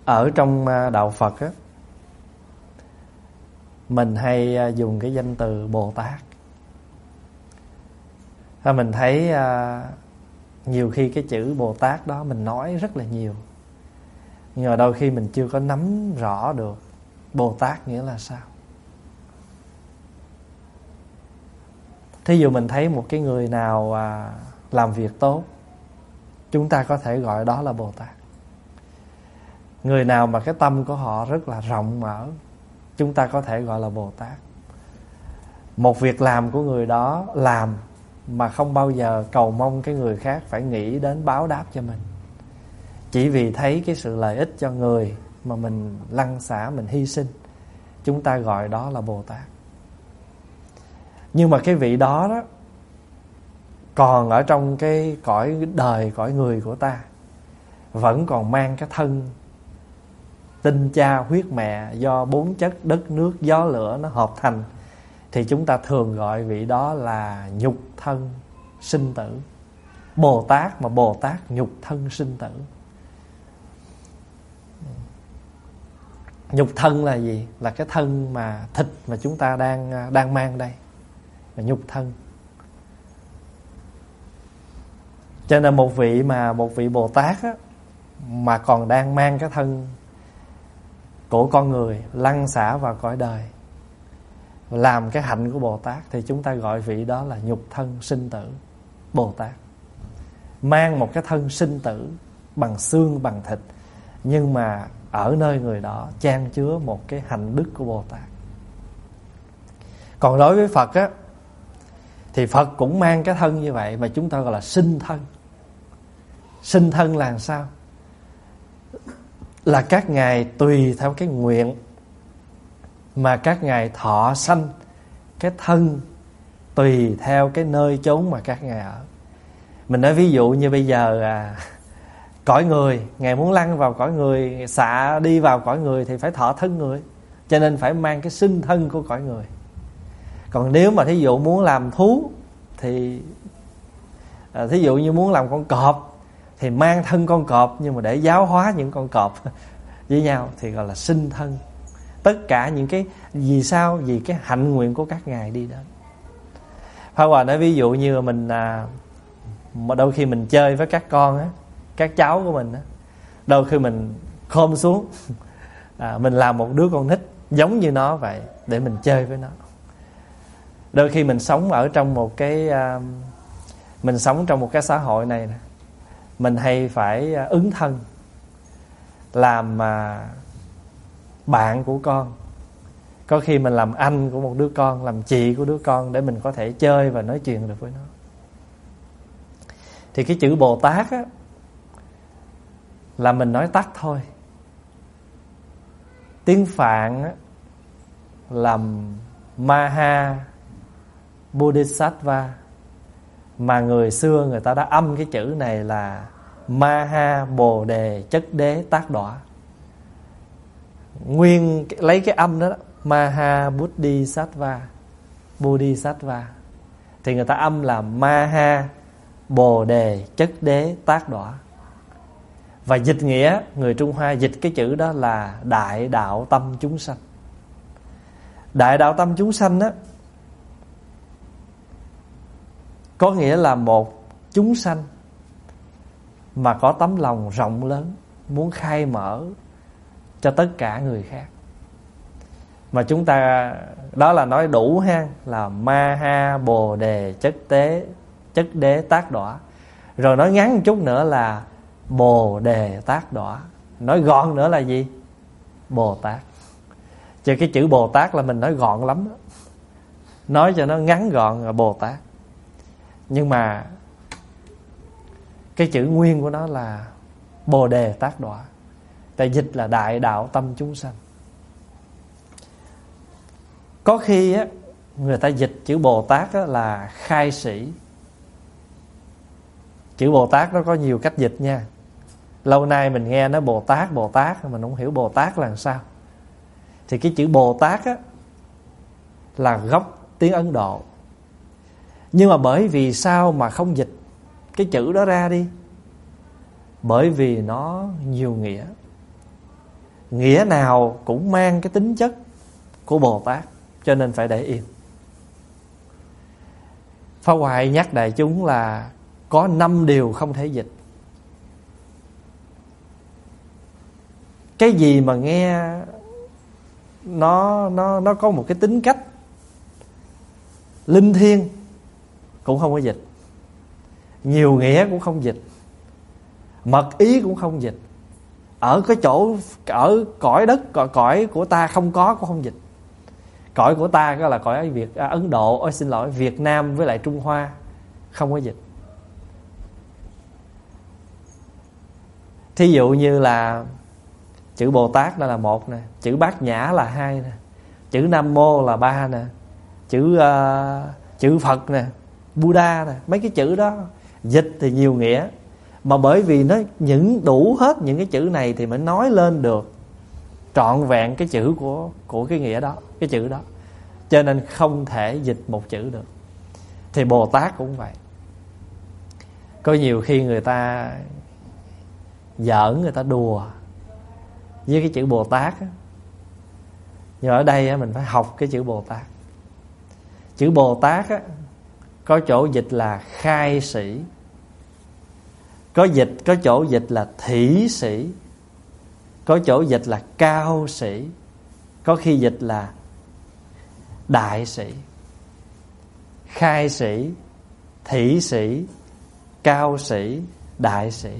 Ở trong đạo Phật á, mình hay dùng cái danh từ Bồ Tát. Mình thấy nhiều khi cái chữ Bồ Tát đó mình nói rất là nhiều, nhưng mà đôi khi mình chưa có nắm rõ được Bồ Tát nghĩa là sao. Thí dụ mình thấy một cái người nào làm việc tốt, chúng ta có thể gọi đó là Bồ Tát. Người nào mà cái tâm của họ rất là rộng mở, chúng ta có thể gọi là Bồ Tát. Một việc làm của người đó làm mà không bao giờ cầu mong cái người khác phải nghĩ đến báo đáp cho mình, chỉ vì thấy cái sự lợi ích cho người mà mình lăn xả, mình hy sinh, chúng ta gọi đó là Bồ Tát. Nhưng mà cái vị đó đó còn ở trong cái cõi đời, cõi người của ta, vẫn còn mang cái thân tinh cha huyết mẹ do 4 chất đất nước gió lửa nó hợp thành, thì chúng ta thường gọi vị đó là nhục thân sinh tử. Bồ Tát mà Bồ Tát nhục thân sinh tử. Nhục thân là gì? Là cái thân mà thịt mà chúng ta đang mang đây, là nhục thân. Cho nên một vị Bồ Tát á, mà còn đang mang cái thân của con người lăn xả vào cõi đời, làm cái hạnh của Bồ Tát, thì chúng ta gọi vị đó là nhục thân sinh tử Bồ Tát. Mang một cái thân sinh tử bằng xương bằng thịt, nhưng mà ở nơi người đó chan chứa một cái hạnh đức của Bồ Tát. Còn đối với Phật á, thì Phật cũng mang cái thân như vậy, mà chúng ta gọi là sinh thân. Sinh thân là sao? Là các ngài tùy theo cái nguyện mà các ngài thọ sanh cái thân tùy theo cái nơi chốn mà các ngài ở. Mình nói ví dụ như bây giờ cõi người, ngài muốn lăn vào cõi người, xạ đi vào cõi người thì phải thọ thân người, cho nên phải mang cái sinh thân của cõi người. Còn nếu mà thí dụ muốn làm thú thì thí dụ như muốn làm con cọp thì mang thân con cọp, nhưng mà để giáo hóa những con cọp với nhau thì gọi là sinh thân. Tất cả những cái vì sao? Vì cái hạnh nguyện của các ngài đi đến. Pháp Hòa nói ví dụ như mình đôi khi mình chơi với các con á, các cháu của mình á, đôi khi mình khom xuống mình làm một đứa con nít giống như nó vậy để mình chơi với nó. Đôi khi mình sống ở trong một cái xã hội này nè, mình hay phải ứng thân làm bạn của con. Có khi mình làm anh của một đứa con, làm chị của đứa con, để mình có thể chơi và nói chuyện được với nó. Thì cái chữ Bồ Tát á, là mình nói tắt thôi. Tiếng Phạn á, là Maha Bodhisattva, mà người xưa người ta đã âm cái chữ này là Maha Bồ Đề Chất Đế Tác Đọa. Nguyên lấy cái âm đó, Maha Bodhisattva thì người ta âm là Maha Bồ Đề Chất Đế Tác Đọa. Và dịch nghĩa, người Trung Hoa dịch cái chữ đó là Đại Đạo Tâm Chúng Sanh. Đại Đạo Tâm Chúng Sanh á, có nghĩa là một chúng sanh mà có tấm lòng rộng lớn, muốn khai mở cho tất cả người khác. Mà chúng ta đó là nói đủ ha, là Maha Bồ Đề Chất Đế Tác Đọa. Rồi nói ngắn một chút nữa là Bồ Đề Tác Đọa. Nói gọn nữa là gì? Bồ Tát. Chứ cái chữ Bồ Tát là mình nói gọn lắm đó. Nói cho nó ngắn gọn là Bồ Tát. Nhưng mà cái chữ nguyên của nó là Bồ Đề Tác Đọa. Tại dịch là Đại Đạo Tâm Chúng Sanh. Có khi á, người ta dịch chữ Bồ Tát á, là khai sĩ. Chữ Bồ Tát nó có nhiều cách dịch nha. Lâu nay mình nghe nó Bồ Tát, mình không hiểu Bồ Tát là sao. Thì cái chữ Bồ Tát á, là gốc tiếng Ấn Độ. Nhưng mà bởi vì sao mà không dịch cái chữ đó ra đi? Bởi vì nó nhiều nghĩa. nghĩa nào cũng mang cái tính chất của Bồ Tát, cho nên phải để yên. Pháp Hoài nhắc đại chúng là có 5 điều không thể dịch. Cái gì mà nghe nó có một cái tính cách linh thiêng cũng không có dịch, nhiều nghĩa cũng không dịch, mật ý cũng không dịch. Ở cái chỗ, ở cõi đất, cõi của ta không có cũng không dịch. Cõi của ta đó là cõi Ấn Độ, xin lỗi, Việt Nam với lại Trung Hoa không có dịch. Thí dụ như là chữ Bồ Tát đó là 1 nè, chữ Bát Nhã là 2 nè, chữ Nam Mô là 3 nè, chữ Phật nè, Buddha nè, mấy cái chữ đó dịch thì nhiều nghĩa. Mà bởi vì nó những đủ hết những cái chữ này thì mới nói lên được trọn vẹn cái chữ của cái nghĩa đó, cái chữ đó. Cho nên không thể dịch một chữ được. Thì Bồ Tát cũng vậy. Có nhiều khi người ta giỡn, người ta đùa với cái chữ Bồ Tát á. Nhưng ở đây á, mình phải học cái chữ Bồ Tát. Chữ Bồ Tát á, có chỗ dịch là khai sĩ, có chỗ dịch là thủy sĩ, có chỗ dịch là cao sĩ, có khi dịch là đại sĩ. Khai sĩ, thủy sĩ, cao sĩ, đại sĩ.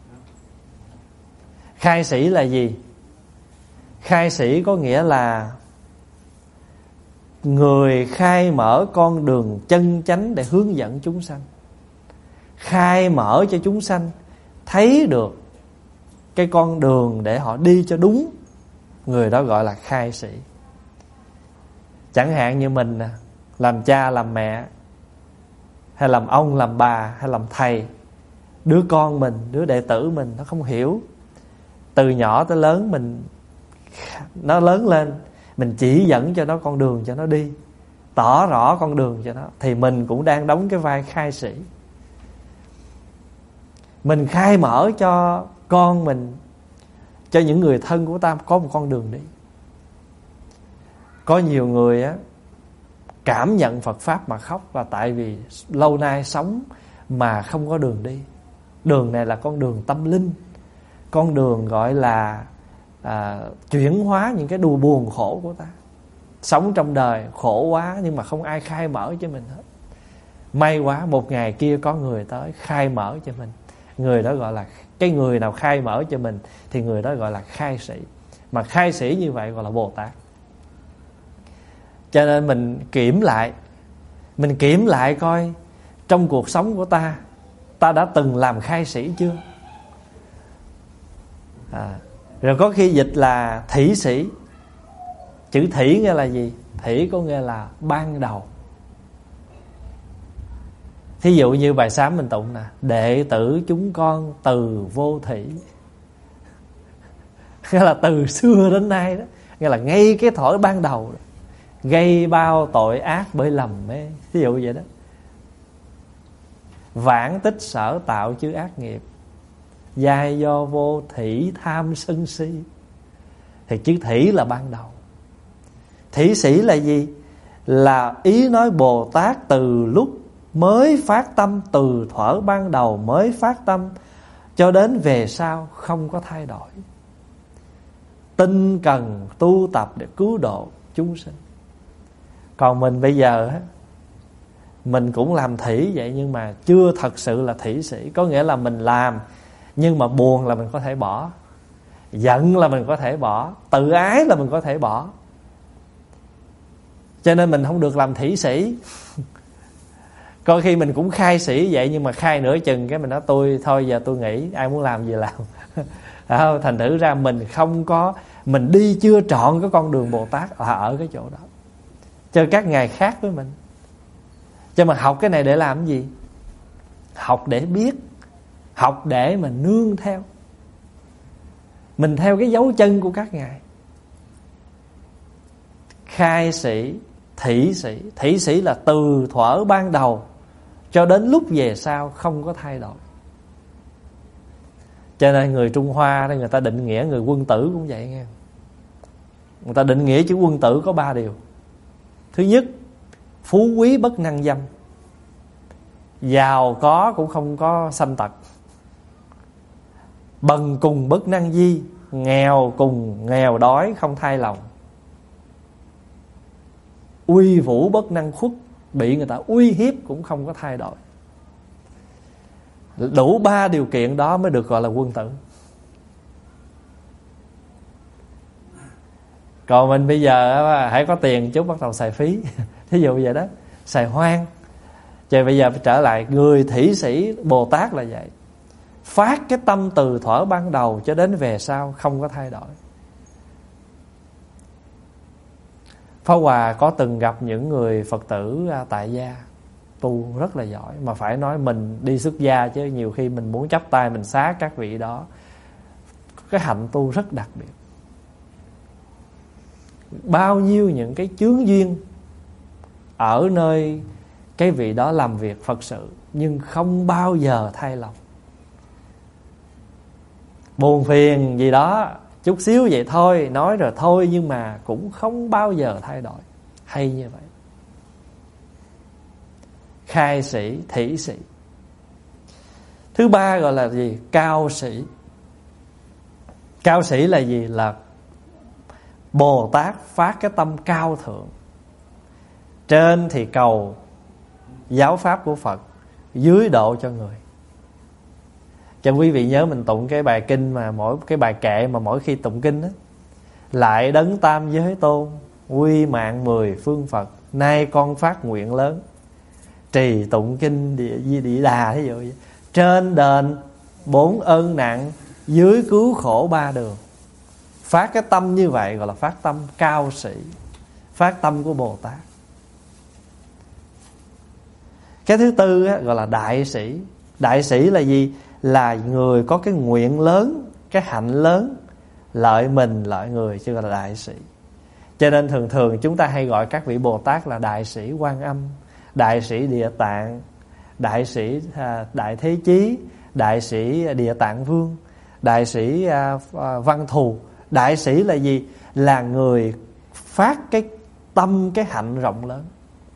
Khai sĩ là gì? Khai sĩ có nghĩa là người khai mở con đường chân chánh để hướng dẫn chúng sanh, khai mở cho chúng sanh thấy được cái con đường để họ đi cho đúng. Người đó gọi là khai sĩ. Chẳng hạn như mình làm cha làm mẹ, hay làm ông làm bà, hay làm thầy, đứa con mình, đứa đệ tử mình nó không hiểu, từ nhỏ tới lớn nó lớn lên, mình chỉ dẫn cho nó con đường cho nó đi, tỏ rõ con đường cho nó, thì mình cũng đang đóng cái vai khai sĩ. Mình khai mở cho con mình, cho những người thân của ta có một con đường đi. Có nhiều người á, cảm nhận Phật Pháp mà khóc là tại vì lâu nay sống mà không có đường đi. Đường này là con đường tâm linh, con đường gọi là chuyển hóa những cái đau buồn khổ của ta. Sống trong đời khổ quá nhưng mà không ai khai mở cho mình hết. May quá một ngày kia có người tới khai mở cho mình. Người đó gọi là, cái người nào khai mở cho mình thì người đó gọi là khai sĩ. Mà khai sĩ như vậy gọi là Bồ Tát. Cho nên mình kiểm lại coi trong cuộc sống của ta đã từng làm khai sĩ chưa? Rồi có khi dịch là thủy sĩ. Chữ thủy nghĩa là gì? Thủy có nghĩa là ban đầu. Thí dụ như bài sám mình tụng nè: đệ tử chúng con từ vô thủy. Nghĩa là từ xưa đến nay đó, nghĩa là ngay cái thuở ban đầu đó, gây bao tội ác bởi lầm mê. Thí dụ vậy đó. Vãng tích sở tạo chư ác nghiệp, giai do vô thủy tham sân si. Thì chữ thủy là ban đầu. Thủy sĩ là gì? Là ý nói Bồ Tát từ lúc mới phát tâm, từ thuở ban đầu mới phát tâm cho đến về sau không có thay đổi, tinh cần tu tập để cứu độ chúng sinh. Còn mình bây giờ mình cũng làm thủy vậy, nhưng mà chưa thật sự là thủy sĩ. Có nghĩa là mình làm, nhưng mà buồn là mình có thể bỏ, giận là mình có thể bỏ, tự ái là mình có thể bỏ. Cho nên mình không được làm thủy sĩ. Có khi mình cũng khai sĩ vậy, nhưng mà khai nửa chừng cái mình nói tôi thôi giờ tôi nghỉ, ai muốn làm gì làm. Thành thử ra mình không có, mình đi chưa trọn cái con đường Bồ Tát ở cái chỗ đó. Cho các ngài khác với mình. Cho mà học cái này để làm cái gì? Học để biết, học để mà nương theo. Mình theo cái dấu chân của các ngài. Khai sĩ, thủy sĩ. Thủy sĩ là từ thuở ban đầu cho đến lúc về sau không có thay đổi. Cho nên người Trung Hoa đó, người ta định nghĩa người quân tử cũng vậy nghe. Người ta định nghĩa chữ quân tử có 3 điều. Thứ nhất, phú quý bất năng dâm. Giàu có cũng không có sanh tật. Bần cùng bất năng di. Nghèo cùng nghèo đói không thay lòng. Uy vũ bất năng khuất. Bị người ta uy hiếp cũng không có thay đổi. Đủ 3 điều kiện đó mới được gọi là quân tử. Còn mình bây giờ hãy có tiền chút bắt đầu xài phí. Thí dụ vậy đó, xài hoang. Chứ bây giờ trở lại, người thủy sĩ Bồ Tát là vậy. Phát cái tâm từ thuở ban đầu cho đến về sau không có thay đổi. Pháp Hòa có từng gặp những người Phật tử tại gia tu rất là giỏi. Mà phải nói mình đi xuất gia, chứ nhiều khi mình muốn chắp tay mình xá các vị đó. Cái hạnh tu rất đặc biệt. Bao nhiêu những cái chướng duyên ở nơi cái vị đó làm việc Phật sự, nhưng không bao giờ thay lòng. Buồn phiền gì đó chút xíu vậy thôi, nói rồi thôi, nhưng mà cũng không bao giờ thay đổi. Hay như vậy. Khai sĩ, thủy sĩ. Thứ 3 gọi là gì? Cao sĩ. Cao sĩ là gì? Là Bồ Tát phát cái tâm cao thượng. Trên thì cầu giáo pháp của Phật, dưới độ cho người. Cho quý vị nhớ mình tụng cái bài kinh mà mỗi cái bài kệ mà mỗi khi tụng kinh đó, lại đấng tam giới tôn, quy mạng 10 phương Phật, nay con phát nguyện lớn, trì tụng kinh địa đà. Thí dụ vậy. Trên đền 4 ơn nặng, dưới cứu khổ 3 đường. Phát cái tâm như vậy gọi là phát tâm cao sĩ, phát tâm của Bồ Tát. Cái thứ 4 á, gọi là đại sĩ. Đại sĩ là gì? Là người có cái nguyện lớn, cái hạnh lớn, lợi mình lợi người, chứ gọi là đại sĩ. Cho nên thường thường chúng ta hay gọi các vị Bồ Tát là đại sĩ Quan Âm, đại sĩ Địa Tạng, đại sĩ Đại Thế Chí, đại sĩ Địa Tạng Vương, đại sĩ Văn Thù. Đại sĩ là gì? Là người phát cái tâm, cái hạnh rộng lớn.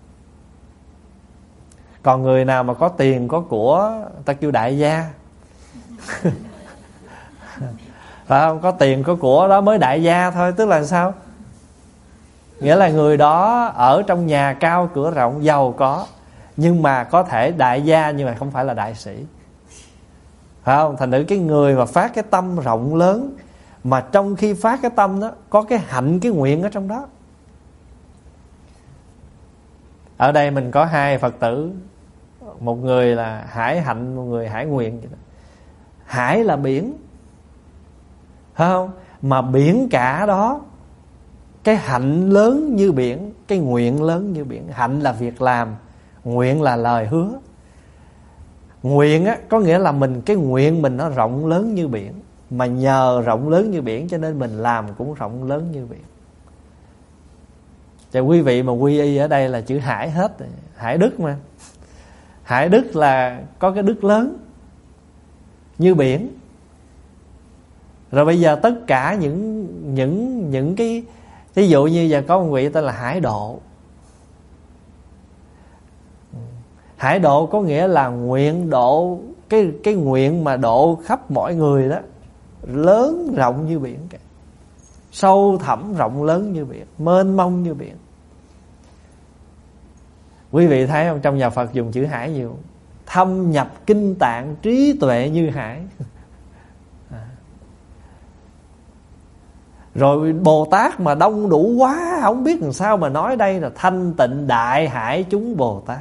Còn người nào mà có tiền có của, ta kêu đại gia. Phải không? Có tiền có của đó mới đại gia thôi. Tức là sao? Nghĩa là người đó ở trong nhà cao cửa rộng, giàu có, nhưng mà có thể đại gia nhưng mà không phải là đại sĩ. Phải không? Thành thử cái người mà phát cái tâm rộng lớn, mà trong khi phát cái tâm đó có cái hạnh, cái nguyện ở trong đó. Ở đây mình có 2 Phật tử, một người là hải hạnh, một người hải nguyện. Hải là biển, phải không? Mà biển cả đó, cái hạnh lớn như biển, cái nguyện lớn như biển. Hạnh là việc làm, nguyện là lời hứa. Nguyện á, có nghĩa là mình, cái nguyện mình nó rộng lớn như biển. Mà nhờ rộng lớn như biển cho nên mình làm cũng rộng lớn như biển. Cho quý vị mà quy y ở đây là chữ hải hết. Hải đức mà. Hải đức là có cái đức lớn như biển. Rồi bây giờ tất cả những cái, ví dụ như giờ có một vị tên là Hải Độ. Hải độ có nghĩa là nguyện độ, cái nguyện mà độ khắp mọi người đó, lớn rộng như biển cả, sâu thẳm rộng lớn như biển, mênh mông như biển. Quý vị thấy không, trong nhà Phật dùng chữ hải nhiều. Thâm nhập kinh tạng, trí tuệ như hải. Rồi Bồ Tát mà đông đủ quá, không biết làm sao mà nói đây là thanh tịnh đại hải chúng Bồ Tát.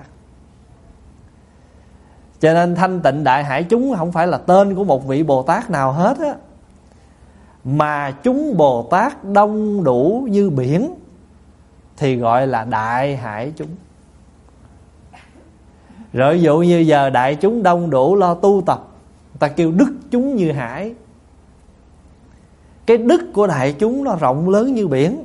Cho nên thanh tịnh đại hải chúng không phải là tên của một vị Bồ Tát nào hết á, mà chúng Bồ Tát đông đủ như biển thì gọi là đại hải chúng. Rồi ví dụ như giờ đại chúng đông đủ lo tu tập, ta kêu đức chúng như hải. Cái đức của đại chúng nó rộng lớn như biển.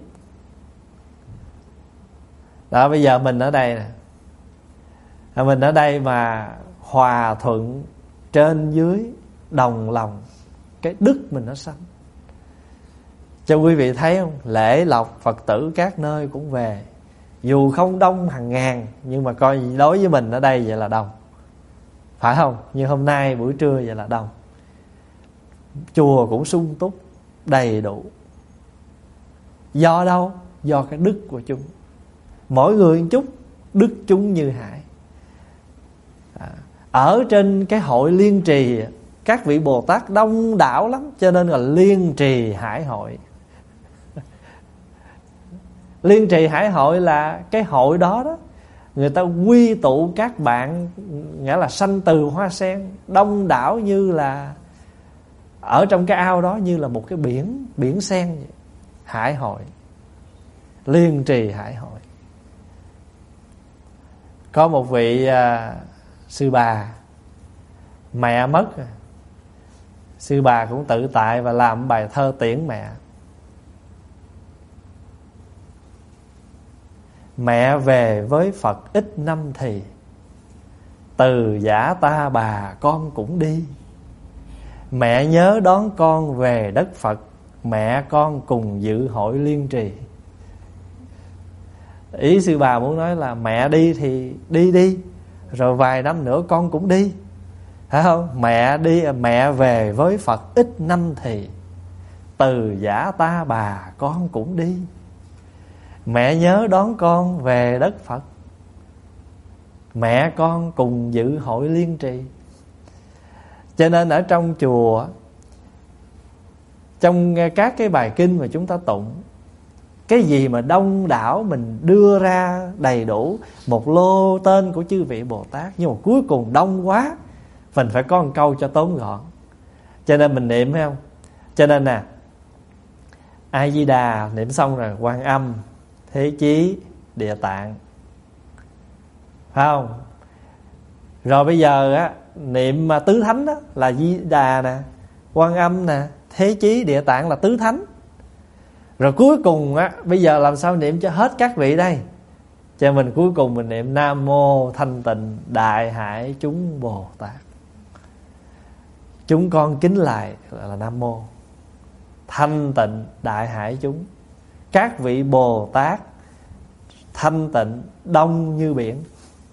Đó, bây giờ mình ở đây nè, mình ở đây mà hòa thuận trên dưới đồng lòng, cái đức mình nó sanh. Cho quý vị thấy không, lễ lộc Phật tử các nơi cũng về. Dù không đông hàng ngàn, nhưng mà coi đối với mình ở đây vậy là đông, phải không? Như hôm nay buổi trưa vậy là đông. Chùa cũng sung túc, đầy đủ. Do đâu? Do cái đức của chúng. Mỗi người một chút, đức chúng như hải. Ở trên cái hội Liên Trì, các vị Bồ Tát đông đảo lắm, cho nên là Liên Trì Hải Hội. Liên Trì Hải Hội là cái hội đó đó, người ta quy tụ các bạn, nghĩa là sanh từ hoa sen, đông đảo như là ở trong cái ao đó, như là một cái biển sen vậy. Hải Hội, Liên Trì Hải Hội. Có một vị sư bà, mẹ mất, sư bà cũng tự tại và làm bài thơ tiễn mẹ. Mẹ về với Phật ít năm thì, từ giả ta bà con cũng đi. Mẹ nhớ đón con về đất Phật, mẹ con cùng dự hội Liên Trì. Ý sư bà muốn nói là mẹ đi thì đi, rồi vài năm nữa con cũng đi, phải không? Mẹ đi, mẹ về với Phật ít năm thì, từ giả ta bà con cũng đi. Mẹ nhớ đón con về đất Phật, mẹ con cùng dự hội Liên Trì. Cho nên ở trong chùa, trong các cái bài kinh mà chúng ta tụng, cái gì mà đông đảo mình đưa ra đầy đủ một lô tên của chư vị Bồ Tát, nhưng mà cuối cùng đông quá, mình phải có một câu cho tóm gọn. Cho nên mình niệm, phải không? Cho nên nè, A Di Đà niệm xong rồi, Quan Âm, Thế Chí, Địa Tạng, phải không? Rồi bây giờ á, niệm tứ thánh đó là Di Đà nè, Quan Âm nè, Thế Chí, Địa Tạng là tứ thánh. Rồi cuối cùng á, bây giờ làm sao niệm cho hết các vị đây? Cho mình cuối cùng mình niệm Nam Mô Thanh Tịnh Đại Hải Chúng Bồ Tát. Chúng con kính lại là Nam Mô Thanh Tịnh Đại Hải Chúng. Các vị Bồ Tát thanh tịnh đông như biển.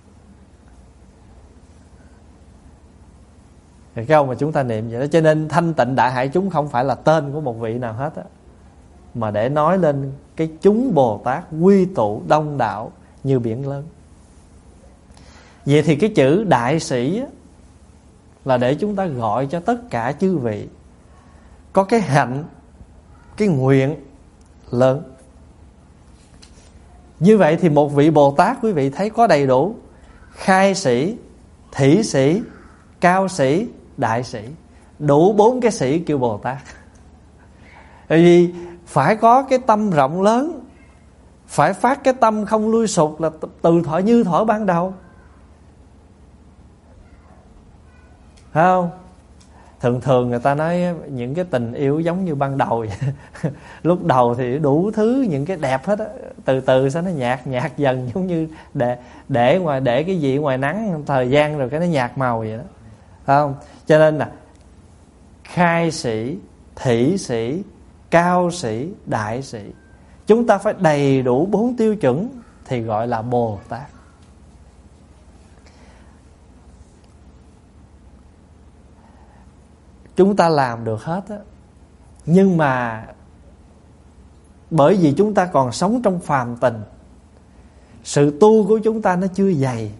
Cái câu mà chúng ta niệm vậy đó. Cho nên Thanh Tịnh Đại Hải Chúng không phải là tên của một vị nào hết á, mà để nói lên cái chúng Bồ Tát quy tụ đông đảo như biển lớn. Vậy thì cái chữ đại sĩ á, là để chúng ta gọi cho tất cả chư vị có cái hạnh, cái nguyện lớn. Như vậy thì một vị Bồ Tát quý vị thấy có đầy đủ khai sĩ, thỉ sĩ, cao sĩ, đại sĩ. Đủ 4 cái sĩ kêu Bồ Tát. Bởi vì phải có cái tâm rộng lớn, phải phát cái tâm không lui sụp, là từ thuở như thuở ban đầu, phải không? Thường người ta nói những cái tình yêu giống như ban đầu vậy. Lúc đầu thì đủ thứ những cái đẹp hết á, từ từ sao nó nhạt dần, giống như để cái gì ngoài nắng thời gian rồi cái nó nhạt màu vậy đó, phải không? Cho nên là khai sĩ, thỉ sĩ, cao sĩ, đại sĩ, chúng ta phải đầy đủ 4 tiêu chuẩn thì gọi là Bồ Tát. Chúng ta làm được hết á, nhưng mà bởi vì chúng ta còn sống trong phàm tình, sự tu của chúng ta nó chưa dày.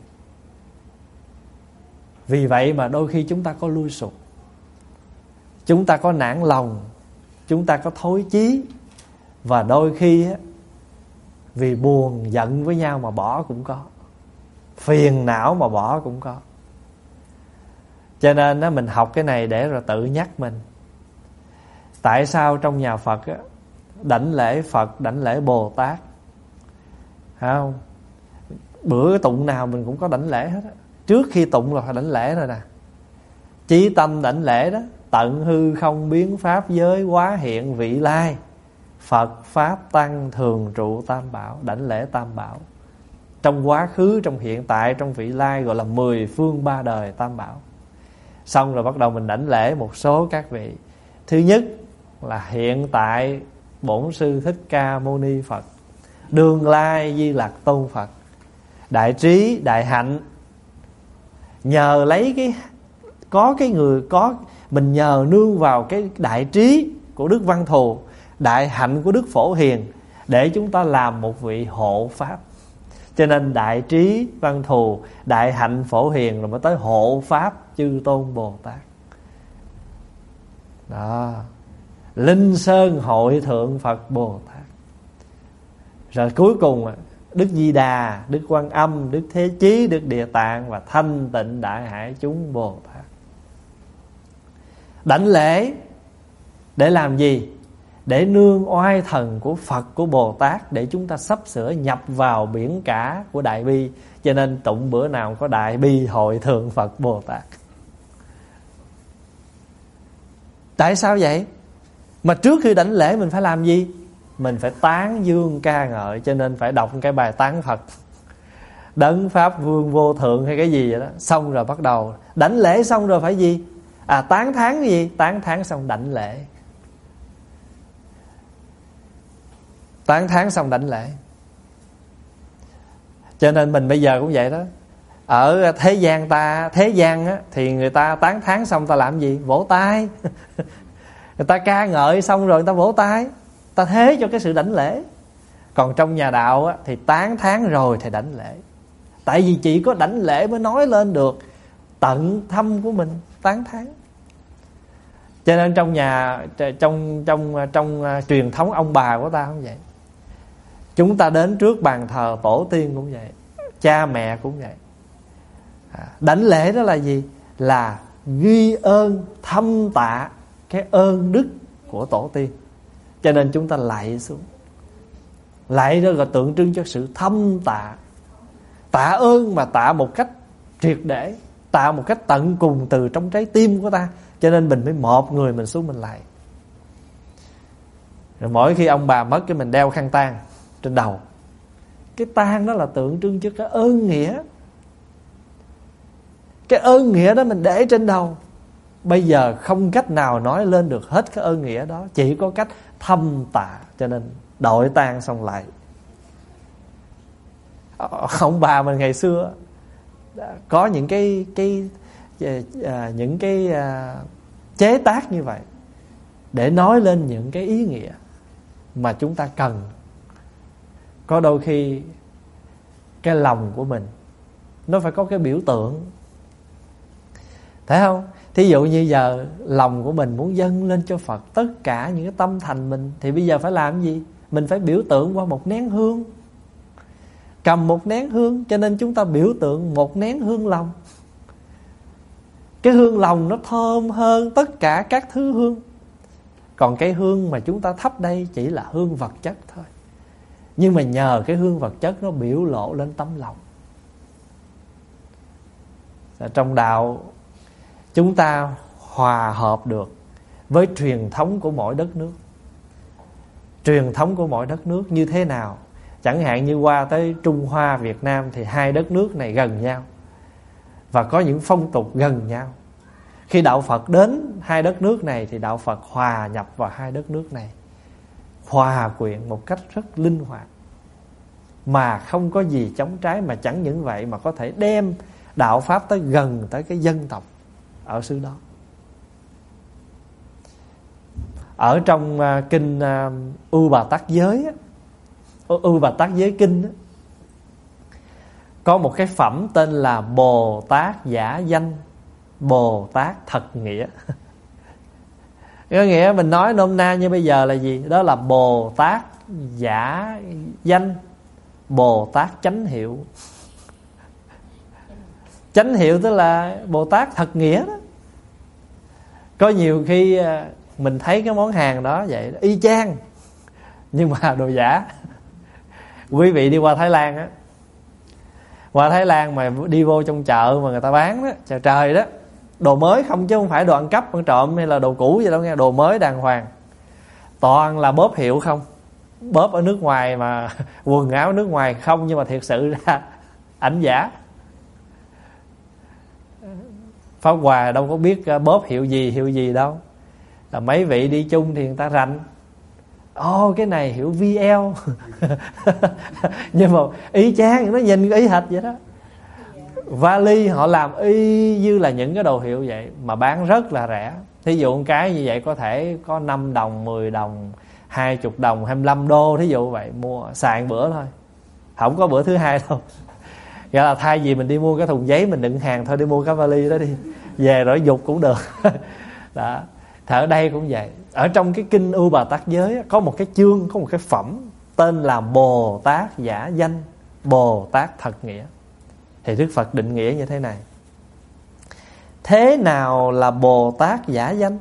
Vì vậy mà đôi khi chúng ta có lui sụp, chúng ta có nản lòng, chúng ta có thối chí, và đôi khi á, vì buồn giận với nhau mà bỏ cũng có, phiền não mà bỏ cũng có. Cho nên á, mình học cái này để rồi tự nhắc mình. Tại sao trong nhà Phật á, đảnh lễ Phật, đảnh lễ Bồ Tát, phải không? Bữa tụng nào mình cũng có đảnh lễ hết á. Trước khi tụng là phải đảnh lễ rồi nè. Chí tâm đảnh lễ đó: tận hư không biến pháp giới, quá hiện vị lai, Phật Pháp Tăng thường trụ tam bảo. Đảnh lễ tam bảo trong quá khứ, trong hiện tại, trong vị lai, gọi là 10 phương 3 đời tam bảo. Xong rồi bắt đầu mình đảnh lễ một số các vị. Thứ nhất là hiện tại Bổn Sư Thích Ca Mâu Ni Phật, Đương Lai Di Lặc Tôn Phật. Đại trí, đại hạnh. Nhờ lấy mình nhờ nương vào cái đại trí của Đức Văn Thù, đại hạnh của Đức Phổ Hiền, để chúng ta làm một vị hộ pháp. Cho nên đại trí Văn Thù, đại hạnh Phổ Hiền, rồi mới tới hộ pháp chư tôn Bồ Tát. Đó, Linh Sơn Hội Thượng Phật Bồ Tát. Rồi cuối cùng Đức Di Đà, Đức Quan Âm, Đức Thế Chí, Đức Địa Tạng và Thanh Tịnh Đại Hải chúng Bồ Tát. Đảnh lễ để làm gì? Để nương oai thần của Phật, của Bồ Tát, để chúng ta sắp sửa nhập vào biển cả của Đại Bi. Cho nên tụng bữa nào có Đại Bi Hội Thượng Phật Bồ Tát. Tại sao vậy? Mà trước khi đảnh lễ mình phải làm gì? Mình phải tán dương ca ngợi. Cho nên phải đọc cái bài tán Phật, Đấng Pháp Vương Vô Thượng hay cái gì vậy đó. Xong rồi bắt đầu đảnh lễ, xong rồi phải gì? Tán thán cái gì? Tán thán xong đảnh lễ. Tán thán xong đảnh lễ. Cho nên mình bây giờ cũng vậy đó. Ở thế gian á, thì người ta tán thán xong ta làm gì? Vỗ tay. Người ta ca ngợi xong rồi người ta vỗ tay, ta thế cho cái sự đảnh lễ. Còn trong nhà đạo á, thì tán thán rồi thì đảnh lễ. Tại vì chỉ có đảnh lễ mới nói lên được tận thâm của mình, tán thán. Cho nên trong truyền thống ông bà của ta cũng vậy. Chúng ta đến trước bàn thờ tổ tiên cũng vậy, cha mẹ cũng vậy. Đảnh lễ đó là gì? Là ghi ơn, thâm tạ cái ơn đức của tổ tiên. Cho nên chúng ta lạy xuống. Lạy đó là tượng trưng cho sự thâm tạ. Tạ ơn mà tạ một cách triệt để, tạ một cách tận cùng từ trong trái tim của ta. Cho nên mình mới một người mình xuống mình lạy. Rồi mỗi khi ông bà mất cái mình đeo khăn tang trên đầu. Cái tang đó là tượng trưng cho cái ơn nghĩa. Cái ơn nghĩa đó mình để trên đầu. Bây giờ không cách nào nói lên được hết cái ơn nghĩa đó, chỉ có cách thâm tạ. Cho nên đội tang xong lại. Ông bà mình ngày xưa có những cái chế tác như vậy để nói lên những cái ý nghĩa mà chúng ta cần. Có đôi khi cái lòng của mình nó phải có cái biểu tượng, thấy không? Thí dụ như giờ lòng của mình muốn dâng lên cho Phật tất cả những cái tâm thành mình, thì bây giờ phải làm gì? Mình phải biểu tượng qua một nén hương. Cầm một nén hương. Cho nên chúng ta biểu tượng một nén hương lòng. Cái hương lòng nó thơm hơn tất cả các thứ hương. Còn cái hương mà chúng ta thắp đây chỉ là hương vật chất thôi. Nhưng mà nhờ cái hương vật chất nó biểu lộ lên tấm lòng. Trong đạo chúng ta hòa hợp được với truyền thống của mỗi đất nước. Truyền thống của mỗi đất nước như thế nào? Chẳng hạn như qua tới Trung Hoa, Việt Nam thì hai đất nước này gần nhau và có những phong tục gần nhau. Khi đạo Phật đến hai đất nước này thì đạo Phật hòa nhập vào hai đất nước này, hòa quyện một cách rất linh hoạt, mà không có gì chống trái. Mà chẳng những vậy mà có thể đem đạo Pháp tới gần tới cái dân tộc ở xứ đó. Ở trong kinh U Bà Tát Giới á, U Bà Tát Giới Kinh á, có một cái phẩm tên là Bồ Tát Giả Danh, Bồ Tát Thật Nghĩa. Có nghĩa mình nói nôm na như bây giờ là gì? Đó là Bồ Tát Giả Danh, Bồ Tát Chánh Hiệu. Chánh hiệu tức là Bồ Tát Thật Nghĩa đó. Có nhiều khi mình thấy cái món hàng đó vậy đó, y chang, nhưng mà đồ giả. Quý vị đi qua Thái Lan á, qua Thái Lan mà đi vô trong chợ mà người ta bán đó, chợ trời đó, đồ mới không chứ không phải đồ ăn cắp, ăn trộm hay là đồ cũ gì đâu nghe, đồ mới đàng hoàng. Toàn là bóp hiệu không, bóp ở nước ngoài mà quần áo nước ngoài không, nhưng mà thiệt sự ra ảnh giả. Pháp Hòa đâu có biết bóp hiệu gì đâu. Là mấy vị đi chung thì người ta rành. cái này hiểu VL. Nhưng mà y chang, nó nhìn y hệt vậy đó. Vali họ làm y như là những cái đồ hiệu vậy, mà bán rất là rẻ. Thí dụ một cái như vậy có thể có 5 đồng, 10 đồng, 20 đồng, 25 đô. Thí dụ vậy, mua xài một bữa thôi, không có bữa thứ hai đâu. Vậy là thay vì mình đi mua cái thùng giấy mình đựng hàng thôi, đi mua cái vali đó đi, về rồi dục cũng được. Đó. Thì ở đây cũng vậy. Ở trong cái kinh U Bà Tát Giới có một cái chương, có một cái phẩm tên là Bồ Tát Giả Danh, Bồ Tát Thật Nghĩa. Thì Đức Phật định nghĩa như thế này: thế nào là Bồ Tát giả danh?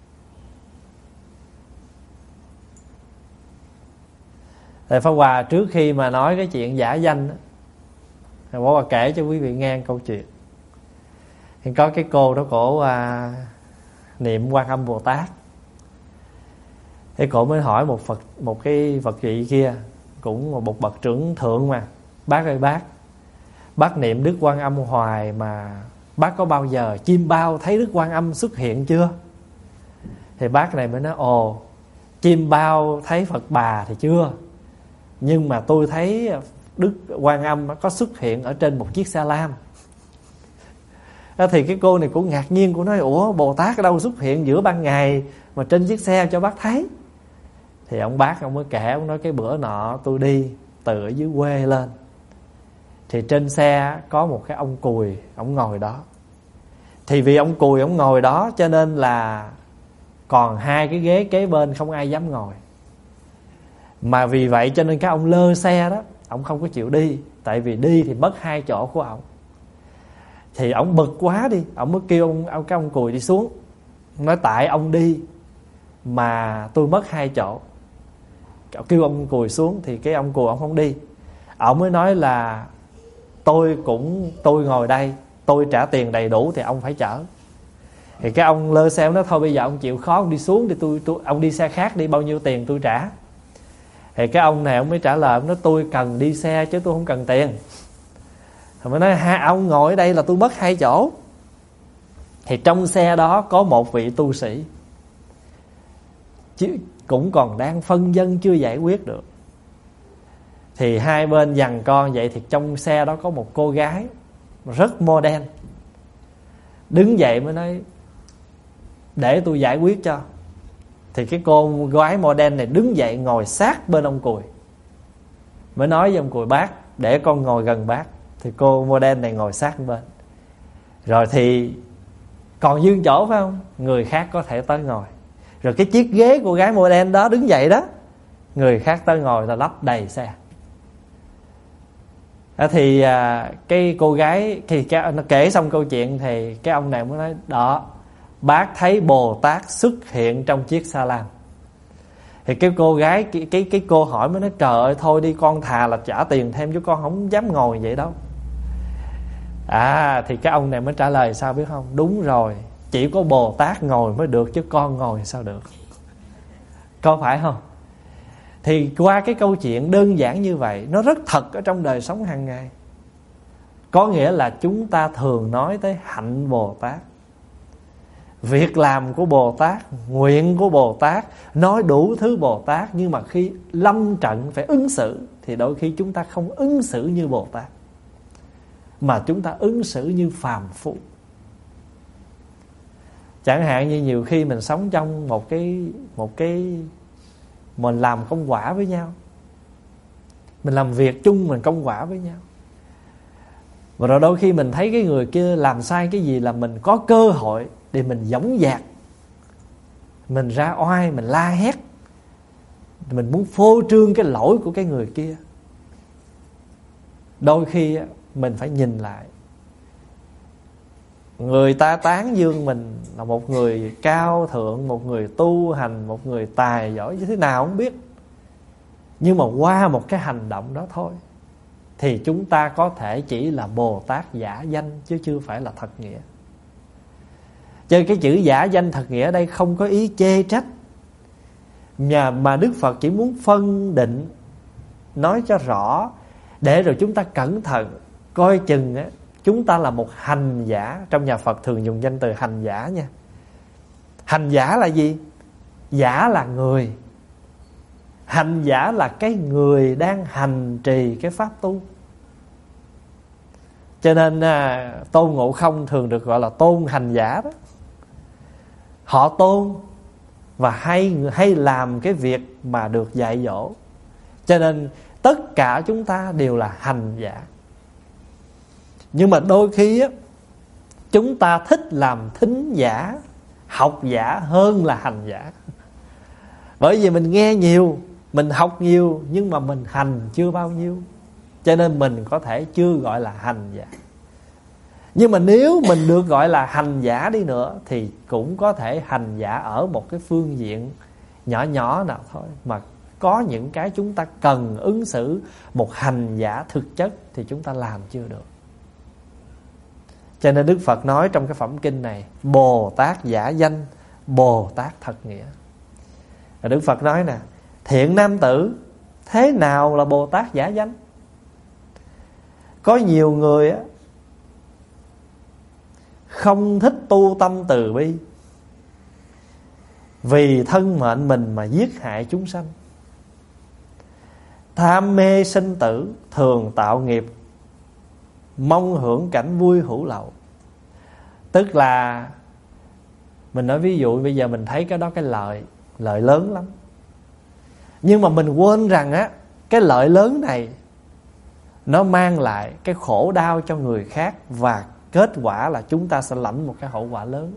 Thầy Pháp Hòa trước khi mà nói cái chuyện giả danh, Thầy Pháp Hòa kể cho quý vị nghe câu chuyện. Thì có cái cô đó, cổ niệm Quan Âm Bồ Tát. Thế cổ mới hỏi một cái Phật vị kia, cũng một bậc trưởng thượng mà: bác ơi bác niệm Đức Quan Âm hoài mà bác có bao giờ chim bao thấy Đức Quan Âm xuất hiện chưa? Thì bác này mới nói: ồ, chim bao thấy Phật Bà thì chưa, nhưng mà tôi thấy Đức Quan Âm có xuất hiện ở trên một chiếc xe lam. Thì cái cô này cũng ngạc nhiên, cô nói: ủa, Bồ Tát ở đâu xuất hiện giữa ban ngày mà trên chiếc xe cho bác thấy? Thì ông bác ông mới kể, ông nói: cái bữa nọ tôi đi từ ở dưới quê lên, thì trên xe có một cái ông cùi, ông ngồi đó. Thì vì ông cùi ông ngồi đó cho nên là còn 2 cái ghế kế bên không ai dám ngồi. Mà vì vậy cho nên cái ông lơ xe đó, ông không có chịu đi. Tại vì đi thì mất 2 chỗ của ông. Thì ông bực quá đi, ông mới kêu cái ông cùi đi xuống, nói: tại ông đi mà tôi mất 2 chỗ. Kêu ông cùi xuống thì cái ông cùi ông không đi. Ông mới nói là tôi ngồi đây, tôi trả tiền đầy đủ thì ông phải chở. Thì cái ông lơ xe nói: thôi bây giờ ông chịu khó ông đi xuống đi, ông đi xe khác đi, bao nhiêu tiền tôi trả. Thì cái ông này ông mới trả lời, ông nói: tôi cần đi xe chứ tôi không cần tiền. Thì mới nói: ông ngồi ở đây là tôi mất 2 chỗ. Thì trong xe đó có một vị tu sĩ, chứ cũng còn đang phân vân chưa giải quyết được. Thì hai bên giằng co vậy, thì trong xe đó có một cô gái rất modern, đứng dậy mới nói: để tôi giải quyết cho. Thì cái cô gái modern này đứng dậy ngồi sát bên ông cùi, mới nói với ông cùi: bác, để con ngồi gần bác. Thì cô modern này ngồi sát bên. Rồi thì còn dư chỗ phải không? Người khác có thể tới ngồi. Rồi cái chiếc ghế cô gái modern đó đứng dậy đó, người khác tới ngồi là lấp đầy xe. Thì cái cô gái, thì nó kể xong câu chuyện thì cái ông này mới nói: đó, bác thấy Bồ Tát xuất hiện trong chiếc sa lam. Thì cái cô gái, cái cô hỏi mới nói: trời ơi, thôi đi, con thà là trả tiền thêm chứ con không dám ngồi vậy đâu. Thì cái ông này mới trả lời sao biết không? Đúng rồi, chỉ có Bồ Tát ngồi mới được chứ con ngồi sao được. Có phải không? Thì qua cái câu chuyện đơn giản như vậy, nó rất thật ở trong đời sống hàng ngày. Có nghĩa là chúng ta thường nói tới hạnh Bồ Tát, việc làm của Bồ Tát, nguyện của Bồ Tát, nói đủ thứ Bồ Tát. Nhưng mà khi lâm trận phải ứng xử thì đôi khi chúng ta không ứng xử như Bồ Tát, mà chúng ta ứng xử như phàm phu. Chẳng hạn như nhiều khi mình sống trong một cái mình làm công quả với nhau, mình làm việc chung, mình công quả với nhau. Và rồi đôi khi mình thấy cái người kia làm sai cái gì là mình có cơ hội để mình dõng dạc, mình ra oai, mình la hét, mình muốn phô trương cái lỗi của cái người kia. Đôi khi mình phải nhìn lại, người ta tán dương mình là một người cao thượng, một người tu hành, một người tài giỏi như thế nào không biết, nhưng mà qua một cái hành động đó thôi thì chúng ta có thể chỉ là Bồ Tát giả danh, chứ chưa phải là thật nghĩa. Cho nên cái chữ giả danh thật nghĩa ở đây không có ý chê trách, mà Đức Phật chỉ muốn phân định, nói cho rõ, để rồi chúng ta cẩn thận coi chừng á, chúng ta là một hành giả. Trong nhà Phật thường dùng danh từ hành giả nha. Hành giả là gì? Giả là người, Hành giả là cái người đang hành trì cái pháp tu. Cho nên Tôn Ngộ Không thường được gọi là tôn hành giả đó. Họ tôn và hay làm cái việc mà được dạy dỗ. Cho nên tất cả chúng ta đều là hành giả. Nhưng mà đôi khi á, chúng ta thích làm thính giả, học giả hơn là hành giả. Bởi vì mình nghe nhiều, mình học nhiều, nhưng mà mình hành chưa bao nhiêu, cho nên mình có thể chưa gọi là hành giả. Nhưng mà nếu mình được gọi là hành giả đi nữa, thì cũng có thể hành giả ở một cái phương diện nhỏ nhỏ nào thôi. Mà có những cái chúng ta cần ứng xử một hành giả thực chất thì chúng ta làm chưa được. Cho nên Đức Phật nói trong cái phẩm kinh này, Bồ Tát giả danh, Bồ Tát thật nghĩa. Và Đức Phật nói nè, thiện nam tử, thế nào là Bồ Tát giả danh? Có nhiều người á, không thích tu tâm từ bi, vì thân mệnh mình mà giết hại chúng sanh. Tham mê sinh tử, thường tạo nghiệp, mong hưởng cảnh vui hữu lậu. Tức là mình nói ví dụ bây giờ mình thấy cái đó cái lợi lớn lắm, nhưng mà mình quên rằng á, cái lợi lớn này nó mang lại cái khổ đau cho người khác, và kết quả là chúng ta sẽ lãnh một cái hậu quả lớn.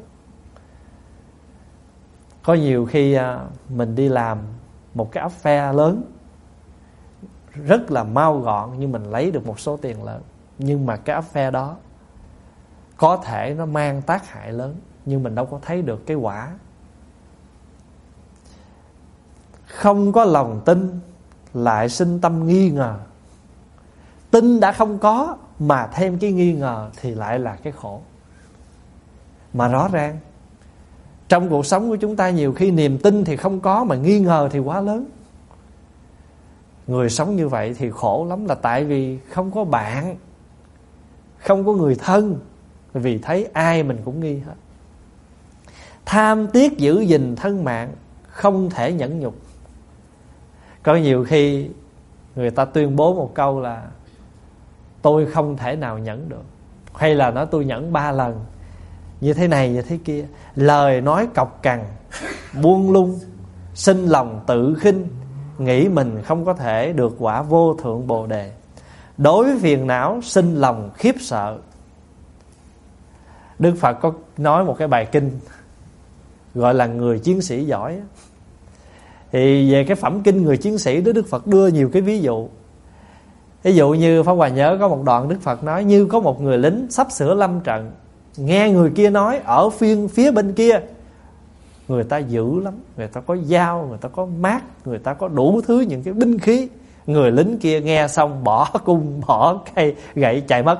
Có nhiều khi mình đi làm một cái affair lớn, rất là mau gọn, nhưng mình lấy được một số tiền lớn. Nhưng mà cái affair đó có thể nó mang tác hại lớn, nhưng mình đâu có thấy được cái quả. Không có lòng tin lại sinh tâm nghi ngờ. Tin đã không có mà thêm cái nghi ngờ thì lại là cái khổ. Mà rõ ràng trong cuộc sống của chúng ta nhiều khi niềm tin thì không có, mà nghi ngờ thì quá lớn. Người sống như vậy thì khổ lắm, là tại vì không có bạn, không có người thân, vì thấy ai mình cũng nghi hết. Tham tiếc giữ gìn thân mạng, không thể nhẫn nhục. Có nhiều khi người ta tuyên bố một câu là tôi không thể nào nhẫn được, hay là nói tôi nhẫn 3 lần, như thế này như thế kia. Lời nói cọc cằn, buông lung, sinh lòng tự khinh, nghĩ mình không có thể được quả vô thượng bồ đề. Đối với phiền não sinh lòng khiếp sợ. Đức Phật có nói một cái bài kinh gọi là người chiến sĩ giỏi. Thì về cái phẩm kinh người chiến sĩ đó, Đức Phật đưa nhiều cái ví dụ. Ví dụ như Pháp Hòa nhớ có một đoạn Đức Phật nói, như có một người lính sắp sửa lâm trận, nghe người kia nói ở phía bên kia người ta dữ lắm, người ta có dao, người ta có mát, người ta có đủ thứ những cái binh khí. Người lính kia nghe xong bỏ cung, bỏ cây gậy chạy mất.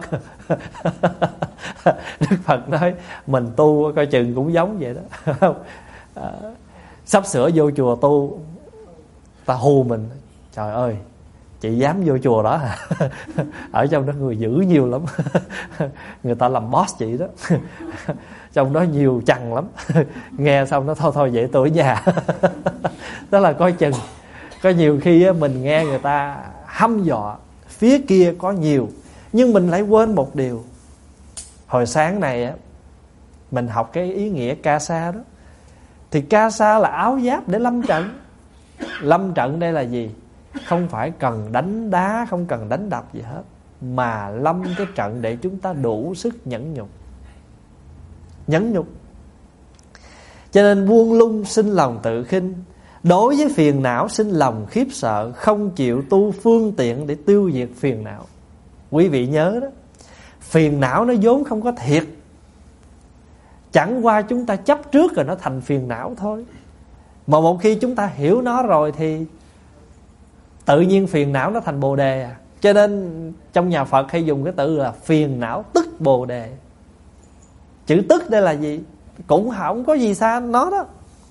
Đức Phật nói mình tu coi chừng cũng giống vậy đó. Sắp sửa vô chùa tu, ta hù mình, trời ơi chị dám vô chùa đó hả? Ở trong đó người dữ nhiều lắm. Người ta làm boss chị đó. Trong đó nhiều chằn lắm. Nghe xong nó thôi vậy tôi ở nhà. Đó là coi chừng. Có nhiều khi mình nghe người ta hăm dọa phía kia có nhiều, nhưng mình lại quên một điều. Hồi sáng này mình học cái ý nghĩa ca sa đó. Thì ca sa là áo giáp để lâm trận. Lâm trận đây là gì? Không phải cần đánh đá, không cần đánh đập gì hết, mà lâm cái trận để chúng ta đủ sức nhẫn nhục. Nhẫn nhục. Cho nên buông lung sinh lòng tự khinh, đối với phiền não sinh lòng khiếp sợ, không chịu tu phương tiện để tiêu diệt phiền não. Quý vị nhớ đó, phiền não nó vốn không có thiệt, chẳng qua chúng ta chấp trước rồi nó thành phiền não thôi. Mà một khi chúng ta hiểu nó rồi thì tự nhiên phiền não nó thành bồ đề à. Cho nên trong nhà Phật hay dùng cái từ là phiền não tức bồ đề. Chữ tức đây là gì? Cũng không có gì xa nó đó.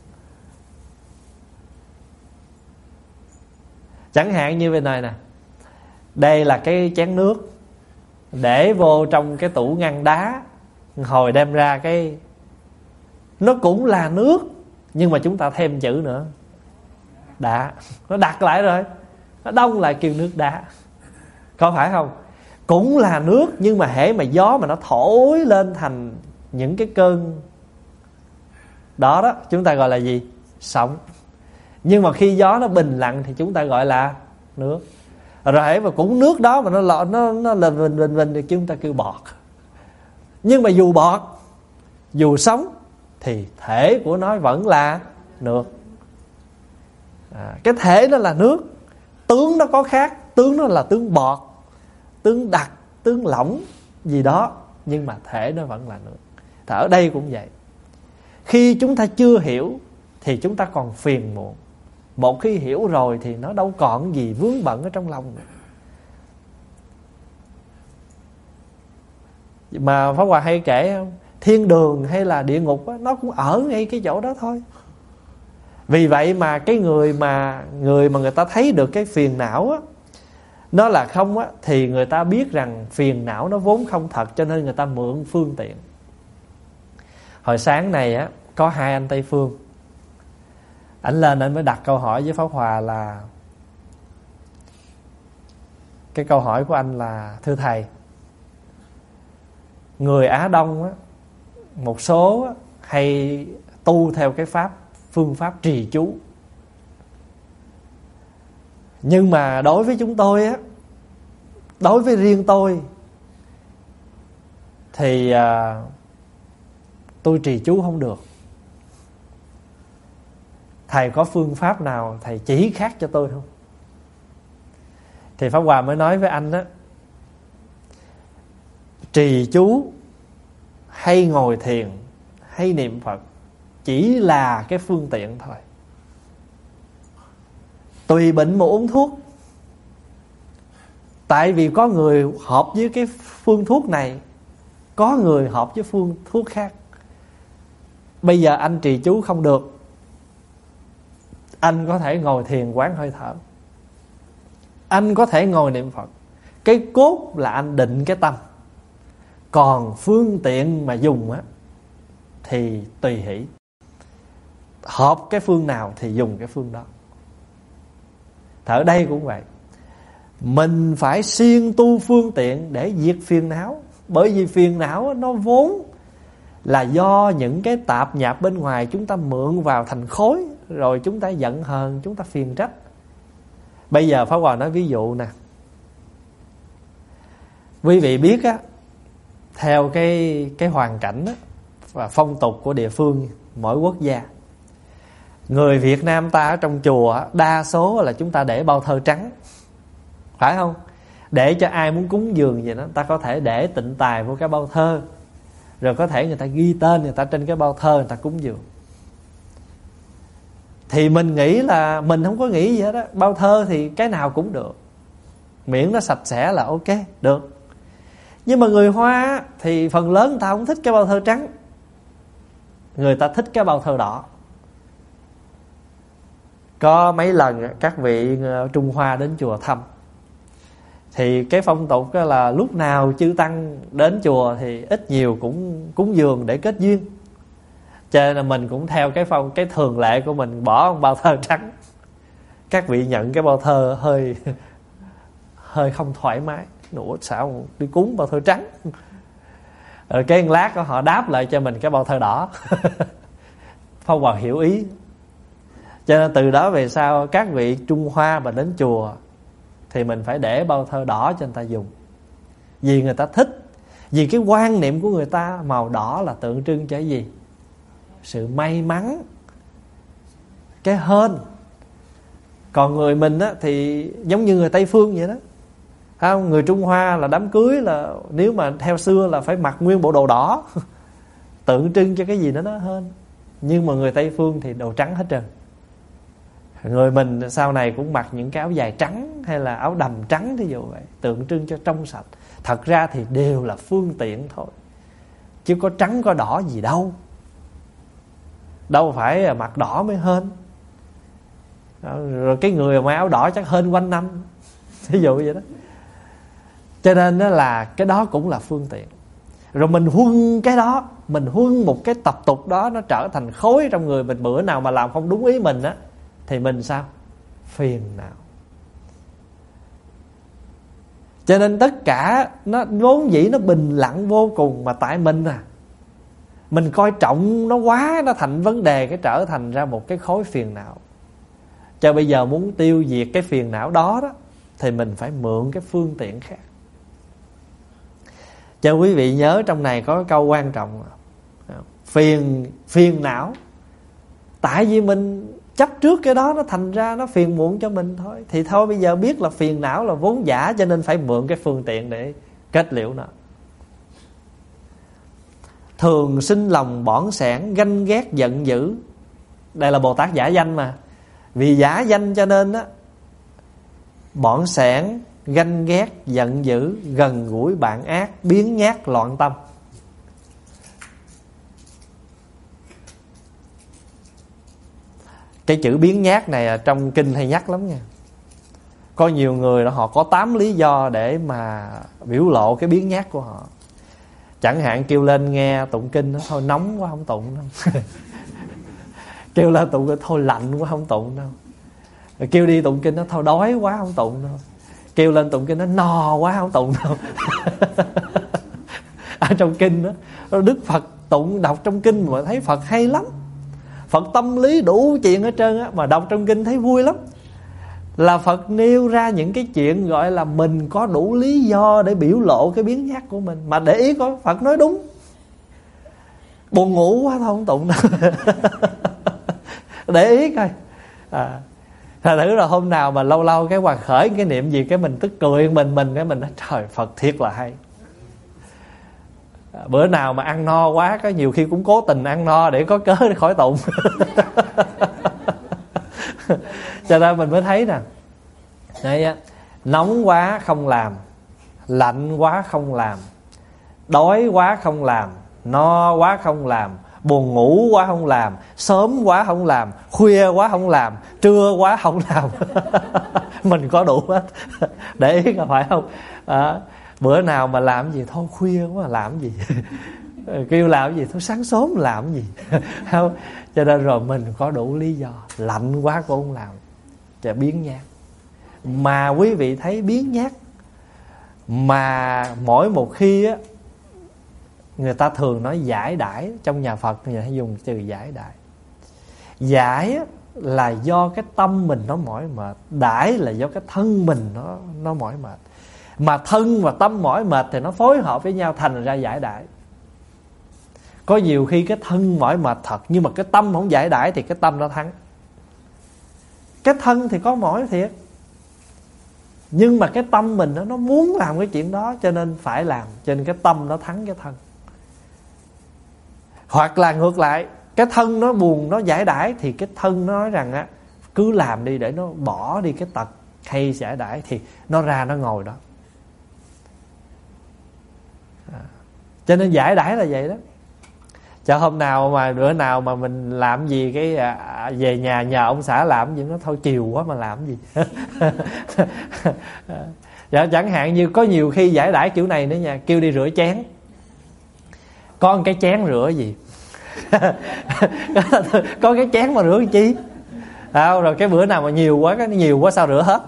Chẳng hạn như bên này nè, đây là cái chén nước, để vô trong cái tủ ngăn đá, hồi đem ra nó cũng là nước, nhưng mà chúng ta thêm chữ nữa, đá. Nó đặc lại rồi, nó đông lại kêu nước đá. Có phải không? Cũng là nước, nhưng mà hễ mà gió mà nó thổi lên thành những cái cơn đó đó, chúng ta gọi là gì? Sóng. Nhưng mà khi gió nó bình lặng thì chúng ta gọi là nước. Rồi hễ mà cũng nước đó mà nó lên vinh thì chúng ta kêu bọt. Nhưng mà dù bọt, dù sóng thì thể của nó vẫn là nước. Cái thể nó là nước, tướng nó có khác. Tướng nó là tướng bọt, tướng đặc, tướng lỏng gì đó, nhưng mà thể nó vẫn là nước. Thì ở đây cũng vậy. Khi chúng ta chưa hiểu thì chúng ta còn phiền muộn. Một khi hiểu rồi thì nó đâu còn gì vướng bận ở trong lòng nữa. Mà Pháp Hòa hay kể không, thiên đường hay là địa ngục đó, nó cũng ở ngay cái chỗ đó thôi. Vì vậy mà cái người mà người ta thấy được cái phiền não á, nó là không á, thì người ta biết rằng phiền não nó vốn không thật, cho nên người ta mượn phương tiện. Hồi sáng này á, có hai anh Tây Phương, ảnh lên anh mới đặt câu hỏi với Pháp Hòa là, cái câu hỏi của anh là: thưa thầy, người Á Đông á, một số á, hay tu theo cái phương pháp trì chú, nhưng mà đối với chúng tôi á, đối với riêng tôi thì tôi trì chú không được. Thầy có phương pháp nào thầy chỉ khác cho tôi không? Thì Pháp Hòa mới nói với anh á, trì chú hay ngồi thiền hay niệm Phật chỉ là cái phương tiện thôi. Tùy bệnh mà uống thuốc. Tại vì có người hợp với cái phương thuốc này, có người hợp với phương thuốc khác. Bây giờ anh trì chú không được, anh có thể ngồi thiền quán hơi thở, anh có thể ngồi niệm Phật. Cái cốt là anh định cái tâm. Còn phương tiện mà dùng á thì tùy hỷ, hợp cái phương nào thì dùng cái phương đó. Thì ở đây cũng vậy, mình phải siêng tu phương tiện để diệt phiền não. Bởi vì phiền não nó vốn là do những cái tạp nhạp bên ngoài chúng ta mượn vào thành khối, rồi chúng ta giận hờn, chúng ta phiền trách. Bây giờ Pháp Hòa nói ví dụ nè. Quý vị biết á, theo cái hoàn cảnh á, và phong tục của địa phương mỗi quốc gia, người Việt Nam ta ở trong chùa á, đa số là chúng ta để bao thơ trắng, phải không? Để cho ai muốn cúng dường vậy đó, ta có thể để tịnh tài vô cái bao thơ, rồi có thể người ta ghi tên người ta trên cái bao thơ, người ta cúng dường. Thì mình nghĩ là mình không có nghĩ gì hết á, bao thơ thì cái nào cũng được, miễn nó sạch sẽ là ok, được. Nhưng mà người Hoa thì phần lớn người ta không thích cái bao thơ trắng, người ta thích cái bao thơ đỏ. Có mấy lần các vị Trung Hoa đến chùa thăm, thì cái phong tục đó là lúc nào chư tăng đến chùa thì ít nhiều cũng cúng dường để kết duyên. Cho nên là mình cũng theo cái thường lệ của mình, bỏ một bao thơ trắng. Các vị nhận cái bao thơ hơi không thoải mái. Ủa sao đi cúng bao thơ trắng? Rồi cái lát họ đáp lại cho mình cái bao thơ đỏ. Pháp Hòa hiểu ý. Cho nên từ đó về sau các vị Trung Hoa mà đến chùa thì mình phải để bao thơ đỏ cho người ta dùng. Vì người ta thích. Vì cái quan niệm của người ta màu đỏ là tượng trưng cho cái gì? Sự may mắn, cái hên. Còn người mình á, thì giống như người Tây Phương vậy đó. Không? Người Trung Hoa là đám cưới là nếu mà theo xưa là phải mặc nguyên bộ đồ đỏ, tượng trưng cho cái gì đó nó hên. Nhưng mà người Tây Phương thì đồ trắng hết trơn. Người mình sau này cũng mặc những cái áo dài trắng hay là áo đầm trắng thí dụ vậy, tượng trưng cho trong sạch. Thật ra thì đều là phương tiện thôi, chứ có trắng có đỏ gì đâu. Đâu phải mặc đỏ mới hên. Rồi cái người mà áo đỏ chắc hên quanh năm, thí dụ vậy đó. Cho nên đó là cái đó cũng là phương tiện. Rồi mình huân cái đó, mình huân một cái tập tục đó, nó trở thành khối trong người mình. Bữa nào mà làm không đúng ý mình á thì mình sao? phiền não. Cho nên tất cả nó vốn dĩ nó bình lặng vô cùng, mà tại mình coi trọng nó quá, nó thành vấn đề, cái trở thành ra một cái khối phiền não. Cho bây giờ muốn tiêu diệt cái phiền não đó thì mình phải mượn cái phương tiện khác. Cho quý vị nhớ trong này có cái câu quan trọng, phiền não tại vì mình chấp trước cái đó, nó thành ra nó phiền muộn cho mình thôi. Thì thôi bây giờ biết là phiền não là vốn giả, cho nên phải mượn cái phương tiện để kết liễu nó. Thường sinh lòng bỏn sẻn, ganh ghét giận dữ. Đây là Bồ Tát giả danh mà. Vì giả danh cho nên bỏn sẻn, ganh ghét giận dữ, gần gũi bạn ác, biếng nhác loạn tâm. Cái chữ biếng nhác này trong kinh hay nhắc lắm nha. Có nhiều người họ có 8 lý do để mà biểu lộ cái biếng nhác của họ. Chẳng hạn kêu lên nghe tụng kinh đó, thôi nóng quá không tụng đâu. Kêu lên tụng kinh thôi lạnh quá không tụng đâu. Kêu đi tụng kinh đó, thôi đói quá không tụng đâu. Kêu lên tụng kinh nó no quá không tụng đâu. Ở trong kinh đó, Đức Phật tụng đọc trong kinh mà thấy Phật hay lắm. Phật tâm lý đủ chuyện hết trơn á, mà đọc trong kinh thấy vui lắm. Là Phật nêu ra những cái chuyện gọi là mình có đủ lý do để biểu lộ cái biếng nhác của mình. Mà để ý coi, Phật nói đúng. Buồn ngủ quá thôi không tụng đâu. Để ý coi. Thật thử là hôm nào mà lâu lâu cái Hoàng khởi cái niệm gì, cái mình tức cười mình cái mình nói trời Phật thiệt là hay. Bữa nào mà ăn no quá, có nhiều khi cũng cố tình ăn no để có cớ để khỏi tụng. Cho nên mình mới thấy nè, đấy, nóng quá không làm, lạnh quá không làm, đói quá không làm, no quá không làm, buồn ngủ quá không làm, sớm quá không làm, khuya quá không làm, trưa quá không làm. Mình có đủ hết. Để ý có phải không? Bữa nào mà làm gì thôi khuya quá làm gì. Kêu làm gì thôi sáng sớm làm gì. Không? Cho nên rồi mình có đủ lý do. Lạnh quá cũng không làm, chả biếng nhác. Mà quý vị thấy biếng nhác mà mỗi một khi á, người ta thường nói giải đãi. Trong nhà Phật người ta hay dùng từ giải đãi. Giải á, là do cái tâm mình nó mỏi mệt. Đãi là do cái thân mình nó mỏi mệt. Mà thân và tâm mỏi mệt thì nó phối hợp với nhau thành ra giải đãi. Có nhiều khi cái thân mỏi mệt thật, nhưng mà cái tâm không giải đãi thì cái tâm nó thắng. Cái thân thì có mỏi thiệt, nhưng mà cái tâm mình nó muốn làm cái chuyện đó, cho nên phải làm. Cho nên cái tâm nó thắng cái thân. Hoặc là ngược lại, cái thân nó buồn, nó giải đãi, thì cái thân nó nói rằng á, cứ làm đi để nó bỏ đi cái tật hay giải đãi, thì nó ra nó ngồi đó. Cho nên giải đãi là vậy đó. Cho hôm nào mà bữa nào mà mình làm gì cái về nhà nhờ ông xã làm gì, nó thôi chiều quá mà làm gì. Chẳng hạn như có nhiều khi giải đãi kiểu này nữa nha, kêu đi rửa chén. Có một cái chén rửa gì? Có cái chén mà rửa làm chi? Rồi cái bữa nào mà nhiều quá sao rửa hết.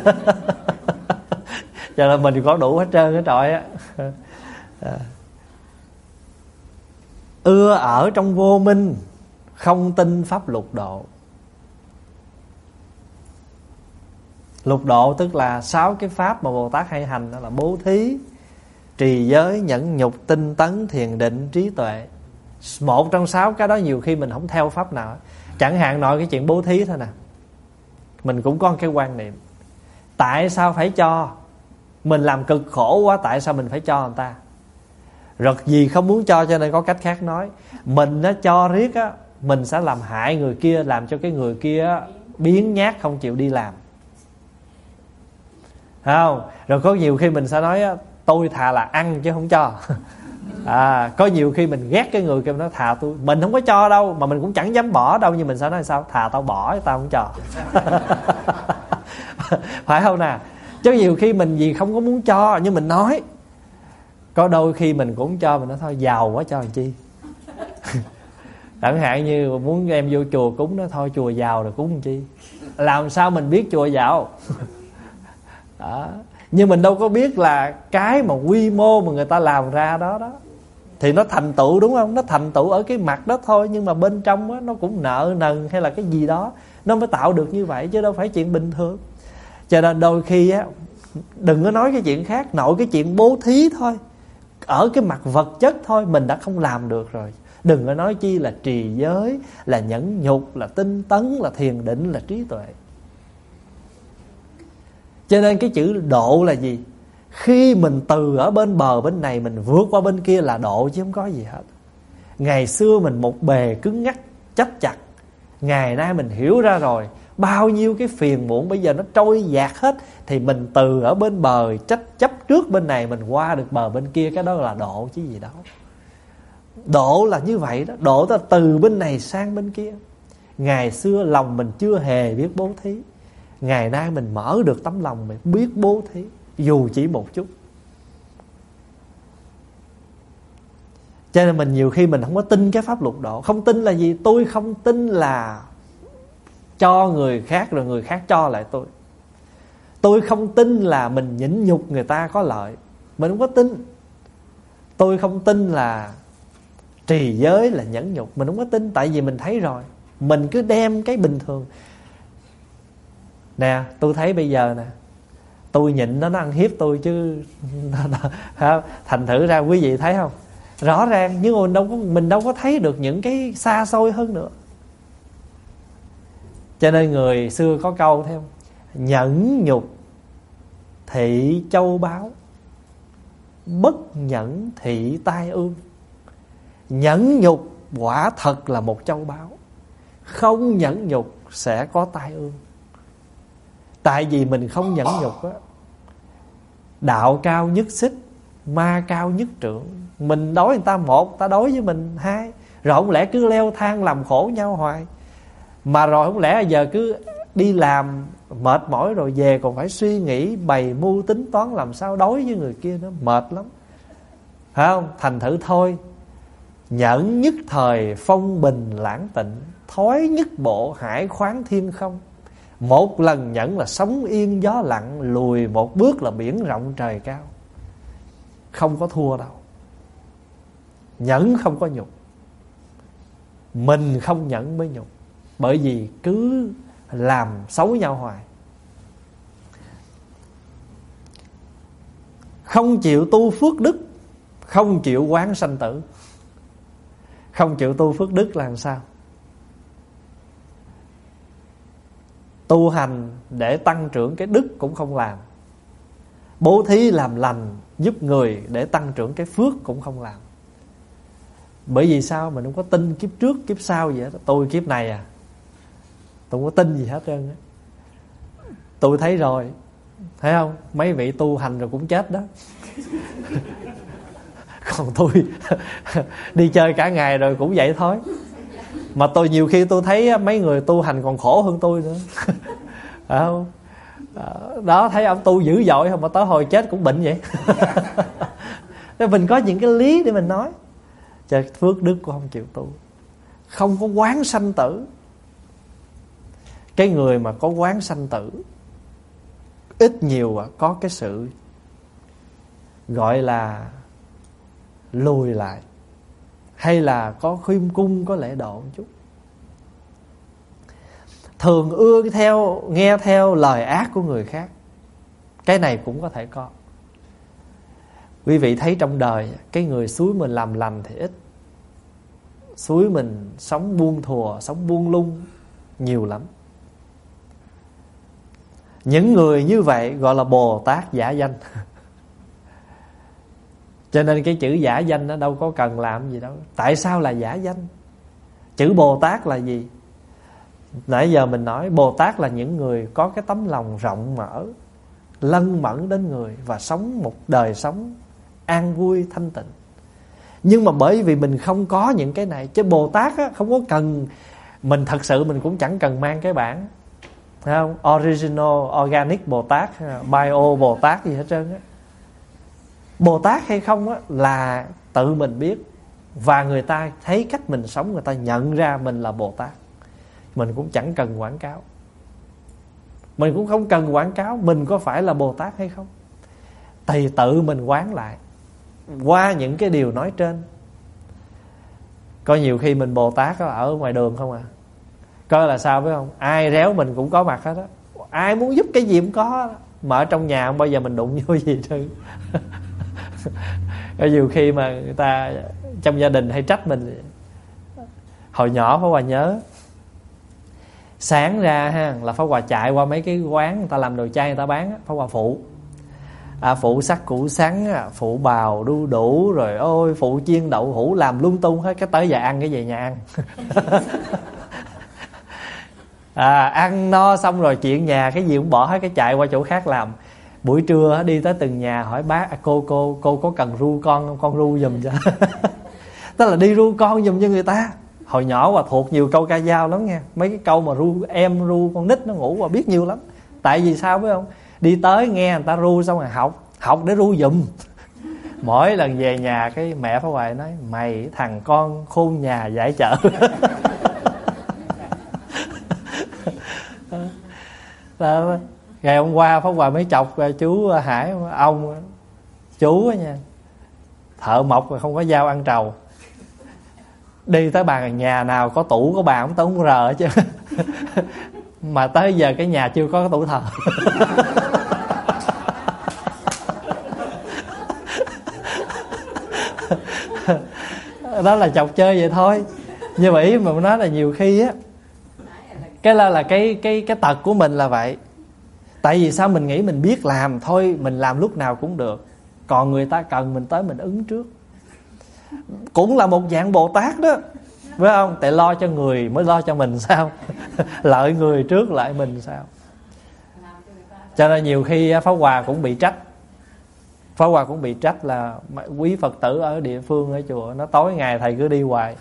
Cho nên mình có đủ hết trơn hết trọi á. Ưa ở trong vô minh, không tin pháp lục độ. Lục độ tức là 6 cái pháp mà Bồ Tát hay hành, đó là bố thí, trì giới, nhẫn nhục, tinh tấn, thiền định, trí tuệ. Một trong 6 cái đó nhiều khi mình không theo pháp nào. Chẳng hạn nói cái chuyện bố thí thôi nè, mình cũng có cái quan niệm, tại sao phải cho? Mình làm cực khổ quá, tại sao mình phải cho người ta? Rồi vì không muốn cho nên có cách khác nói. Mình nó cho riết á, mình sẽ làm hại người kia, làm cho cái người kia biếng nhác không chịu đi làm. Không? Rồi có nhiều khi mình sẽ nói á, tôi thà là ăn chứ không cho. Có nhiều khi mình ghét cái người kia, mình nói thà mình không có cho đâu, mà mình cũng chẳng dám bỏ đâu, nhưng mình sẽ nói sao? Thà tao bỏ chứ tao không cho. Phải không nè? Chứ nhiều khi mình vì không có muốn cho, nhưng mình nói. Có đôi khi mình cũng cho, mình nói thôi giàu quá cho làm chi. Chẳng hạn như muốn em vô chùa cúng, nói thôi chùa giàu rồi cúng làm chi. làm sao mình biết chùa dạo? Đó. Nhưng mình đâu có biết là cái mà quy mô mà người ta làm ra đó đó thì nó thành tựu, đúng không? Nó thành tựu ở cái mặt đó thôi, nhưng mà bên trong á, nó cũng nợ nần hay là cái gì đó nó mới tạo được như vậy, chứ đâu phải chuyện bình thường. Cho nên đôi khi á, đừng có nói cái chuyện khác, nội cái chuyện bố thí thôi, ở cái mặt vật chất thôi mình đã không làm được rồi, đừng có nói chi là trì giới, là nhẫn nhục, là tinh tấn, là thiền định, là trí tuệ. Cho nên cái chữ độ là gì? Khi mình từ ở bên bờ bên này mình vượt qua bên kia là độ, chứ không có gì hết. Ngày xưa mình một bề cứng ngắc chấp chặt, ngày nay mình hiểu ra rồi, bao nhiêu cái phiền muộn bây giờ nó trôi dạt hết, thì mình từ ở bên bờ chấp trước bên này mình qua được bờ bên kia, cái đó là độ chứ gì đâu. Độ là như vậy đó, độ ta từ bên này sang bên kia. Ngày xưa lòng mình chưa hề biết bố thí, ngày nay mình mở được tấm lòng mình biết bố thí, dù chỉ một chút. Cho nên mình nhiều khi mình không có tin cái pháp luật độ. Không tin là gì? Tôi không tin là cho người khác rồi người khác cho lại tôi. Tôi không tin là mình nhịn nhục người ta có lợi, mình không có tin. Tôi không tin là trì giới là nhẫn nhục, mình không có tin. Tại vì mình thấy rồi, mình cứ đem cái bình thường. Nè, tôi thấy bây giờ nè, tôi nhịn nó ăn hiếp tôi chứ thành thử ra quý vị thấy không, rõ ràng. Nhưng mà mình đâu có thấy được những cái xa xôi hơn nữa. Cho nên người xưa có câu thấy không? Nhẫn nhục thị châu báu, bất nhẫn thị tai ương. Nhẫn nhục quả thật là một châu báu, không nhẫn nhục sẽ có tai ương. Tại vì mình không nhẫn nhục á, đạo cao nhất xích, ma cao nhất trượng. Mình đối người ta một, ta đối với mình hai, rồi không lẽ cứ leo thang làm khổ nhau hoài. Mà rồi không lẽ giờ cứ đi làm mệt mỏi rồi về còn phải suy nghĩ bày mưu tính toán làm sao đối với người kia nữa, mệt lắm, phải không? Thành thử thôi, nhẫn nhất thời phong bình lãng tịnh, thói nhất bộ hải khoáng thiên không. Một lần nhẫn là sóng yên gió lặng, lùi một bước là biển rộng trời cao. Không có thua đâu. Nhẫn không có nhục, mình không nhẫn mới nhục. Bởi vì cứ làm xấu nhau hoài. Không chịu tu phước đức, không chịu quán sanh tử. Không chịu tu phước đức là làm sao? Tu hành để tăng trưởng cái đức cũng không làm. Bố thí làm lành giúp người để tăng trưởng cái phước cũng không làm. Bởi vì sao? Mình không có tin kiếp trước kiếp sau gì hết. Tôi kiếp này à, tôi không có tin gì hết trơn á. Tôi thấy rồi, thấy không? Mấy vị tu hành rồi cũng chết đó. Còn tôi đi chơi cả ngày rồi cũng vậy thôi. Mà tôi nhiều khi tôi thấy mấy người tu hành còn khổ hơn tôi nữa. Phải không? Đó, thấy ông tu dữ dội không mà tới hồi chết cũng bệnh vậy. Nên mình có những cái lý để mình nói. Chứ phước đức cũng không chịu tu, không có quán sanh tử. Cái người mà có quán sanh tử ít nhiều có cái sự gọi là lùi lại, hay là có khiêm cung, có lễ độ một chút. Thường nghe theo lời ác của người khác, cái này cũng có thể có. Quý vị thấy trong đời, cái người xúi mình làm lành thì ít, xúi mình sống buông thùa, sống buông lung nhiều lắm. Những người như vậy gọi là Bồ Tát giả danh. Cho nên cái chữ giả danh nó đâu có cần làm gì đâu. Tại sao là giả danh? Chữ Bồ Tát là gì? Nãy giờ mình nói Bồ Tát là những người có cái tấm lòng rộng mở, lân mẫn đến người, và sống một đời sống an vui thanh tịnh. Nhưng mà bởi vì mình không có những cái này, chứ Bồ Tát á, không có cần. Mình thật sự mình cũng chẳng cần mang cái bản, thấy không? Original, organic Bồ Tát, bio Bồ Tát gì hết trơn á. Bồ Tát hay không á, là tự mình biết. Và người ta thấy cách mình sống, người ta nhận ra mình là Bồ Tát. Mình cũng chẳng cần quảng cáo. Mình cũng không cần quảng cáo mình có phải là Bồ Tát hay không. Thì tự mình quán lại qua những cái điều nói trên. Có nhiều khi mình Bồ Tát ở ngoài đường không à. Coi là sao biết không? Ai réo mình cũng có mặt hết á. Ai muốn giúp cái gì cũng có. Mà ở trong nhà không bao giờ mình đụng vô gì chứ. Có nhiều khi mà người ta trong gia đình hay trách mình. Hồi nhỏ Pháp Hòa nhớ, sáng ra ha là Pháp Hòa chạy qua mấy cái quán người ta làm đồ chay người ta bán, Pháp Hòa phụ. Phụ sắc củ sắn, phụ bào đu đủ, rồi ôi phụ chiên đậu hũ, làm lung tung hết. Cái tới giờ ăn cái về nhà ăn. Ăn no xong rồi chuyện nhà cái gì cũng bỏ hết, cái chạy qua chỗ khác làm. Buổi trưa đi tới từng nhà hỏi bác cô có cần ru con không, con ru giùm cho. Tức là đi ru con giùm cho người ta. Hồi nhỏ Hòa thuộc nhiều câu ca dao lắm nha. Mấy cái câu mà ru con nít nó ngủ Hòa biết nhiều lắm. Tại vì sao biết không? Đi tới nghe người ta ru xong rồi học để ru giùm. Mỗi lần về nhà cái mẹ Pháp Hòa nói mày thằng con khôn nhà giải chợ. Ngày hôm qua Pháp Hòa mới chọc chú Hải, ông chú á nha, thợ mộc mà không có dao ăn trầu. Đi tới bàn nhà nào có tủ có bàn ông không rờ chứ. Mà tới giờ cái nhà chưa có cái tủ thờ. Đó là chọc chơi vậy thôi. Như vậy mà nói là nhiều khi á, cái là cái tật của mình là vậy. Tại vì sao mình nghĩ mình biết làm thôi, mình làm lúc nào cũng được. Còn người ta cần mình tới mình ứng trước. Cũng là một dạng Bồ Tát đó, phải không? Tại lo cho người mới lo cho mình sao? Lợi người trước lợi mình sao? Cho nên nhiều khi Pháp Hòa cũng bị trách. Pháp Hòa cũng bị trách là quý Phật tử ở địa phương ở chùa, nó tối ngày thầy cứ đi hoài.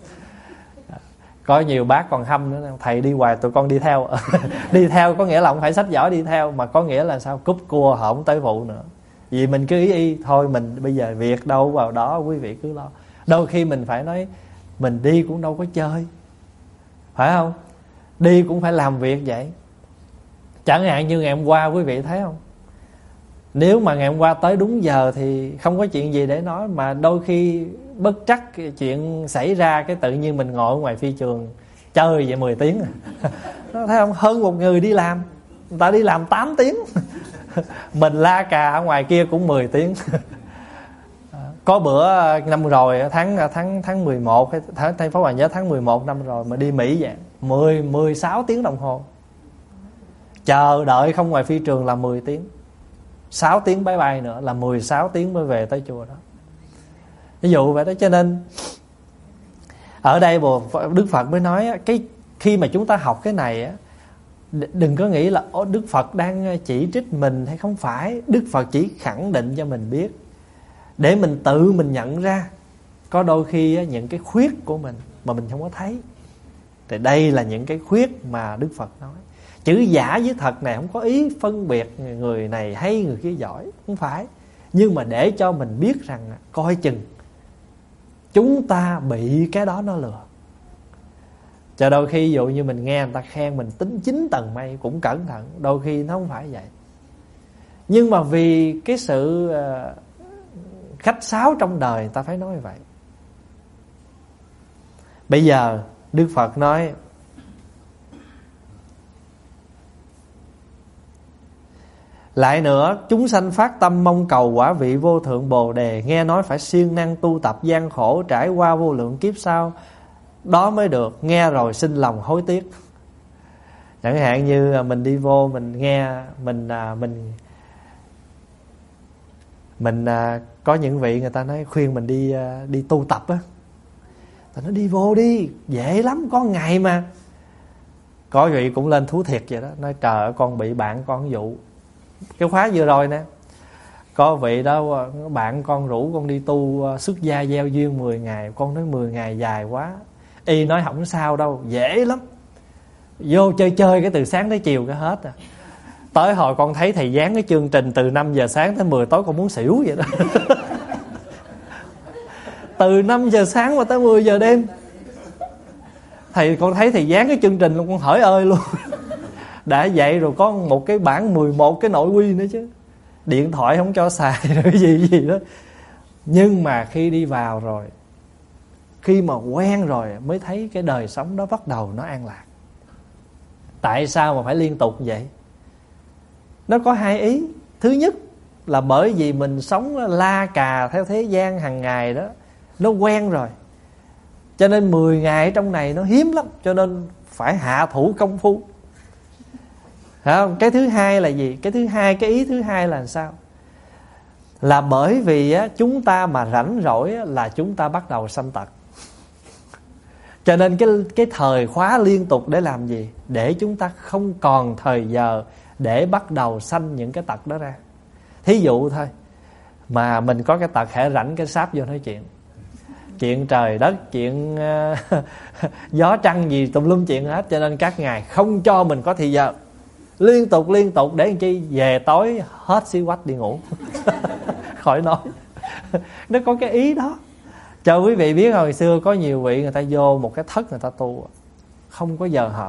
Có nhiều bác còn hâm nữa, thầy đi hoài tụi con đi theo. Đi theo có nghĩa là không phải sách vở đi theo, mà có nghĩa là sao? Cúp cua không tới vụ nữa. Vì mình cứ y thôi, mình bây giờ việc đâu vào đó, quý vị cứ lo. Đôi khi mình phải nói mình đi cũng đâu có chơi, phải không? Đi cũng phải làm việc vậy. Chẳng hạn như ngày hôm qua quý vị thấy không? Nếu mà ngày hôm qua tới đúng giờ thì không có chuyện gì để nói. Mà đôi khi bất trắc chuyện xảy ra, cái tự nhiên mình ngồi ở ngoài phi trường chơi vậy 10 tiếng. Thấy không? Hơn một người đi làm, người ta đi làm 8 tiếng. Mình la cà ở ngoài kia cũng 10 tiếng. Có bữa năm rồi tháng 11, Pháp Hòa nhớ tháng 11 năm rồi mà đi Mỹ vậy, 16 tiếng đồng hồ. Chờ đợi không ngoài phi trường là 10 tiếng. 6 tiếng máy bay nữa là 16 tiếng mới về tới chùa đó. Ví dụ vậy đó. Cho nên ở đây Đức Phật mới nói cái khi mà chúng ta học cái này á, đừng có nghĩ là Đức Phật đang chỉ trích mình hay không phải. Đức Phật chỉ khẳng định cho mình biết, để mình tự mình nhận ra. Có đôi khi những cái khuyết của mình mà mình không có thấy, thì đây là những cái khuyết mà Đức Phật nói. Chữ giả với thật này không có ý phân biệt người này hay người kia giỏi, không phải. Nhưng mà để cho mình biết rằng coi chừng chúng ta bị cái đó nó lừa. Cho đôi khi ví dụ như mình nghe người ta khen mình tính 9 tầng mây, cũng cẩn thận. Đôi khi nó không phải vậy. Nhưng mà vì cái sự khách sáo trong đời người ta phải nói vậy. Bây giờ Đức Phật nói lại nữa, chúng sanh phát tâm mong cầu quả vị vô thượng Bồ Đề, nghe nói phải siêng năng tu tập gian khổ, trải qua vô lượng kiếp sau đó mới được. Nghe rồi sinh lòng hối tiếc. Chẳng hạn như mình đi vô, mình nghe, mình có những vị người ta nói khuyên mình đi tu tập á, ta nói đi vô đi, dễ lắm, có ngày mà. Có vị cũng lên thú thiệt vậy đó, nói trời ơi con bị bạn con dụ. Cái khóa vừa rồi nè, có vị đó bạn con rủ con đi tu xuất gia gieo duyên 10 ngày. Con nói 10 ngày dài quá. Y nói không sao đâu, dễ lắm. Vô chơi cái từ sáng tới chiều cái hết à. Tới hồi con thấy thầy dán cái chương trình từ 5 giờ sáng tới 10 tối con muốn xỉu vậy đó. Từ 5 giờ sáng mà tới 10 giờ đêm. Con thấy thầy dán cái chương trình luôn, con hỡi ơi luôn. Đã vậy rồi có một cái bản 11 cái nội quy nữa chứ. Điện thoại không cho xài rồi cái gì đó. Nhưng mà khi đi vào rồi, khi mà quen rồi mới thấy cái đời sống đó bắt đầu nó an lạc. Tại sao mà phải liên tục vậy? Nó có hai ý. Thứ nhất là bởi vì mình sống la cà theo thế gian hàng ngày đó, nó quen rồi. Cho nên 10 ngày ở trong này nó hiếm lắm, cho nên phải hạ thủ công phu. Không? Cái thứ hai là gì? Cái ý thứ hai là sao? Là bởi vì á, chúng ta mà rảnh rỗi á, là chúng ta bắt đầu sanh tật. Cho nên cái thời khóa liên tục để làm gì? Để chúng ta không còn thời giờ để bắt đầu sanh những cái tật đó ra. Thí dụ thôi, mà mình có cái tật hễ rảnh cái sáp vô nói chuyện trời đất, chuyện gió trăng gì tùm lum chuyện hết. Cho nên các ngài không cho mình có thời giờ, liên tục để làm chi? Về tối hết xí quách đi ngủ. Khỏi nói. Nó có cái ý đó. Cho quý vị biết hồi xưa có nhiều vị người ta vô một cái thất người ta tu, không có giờ hở.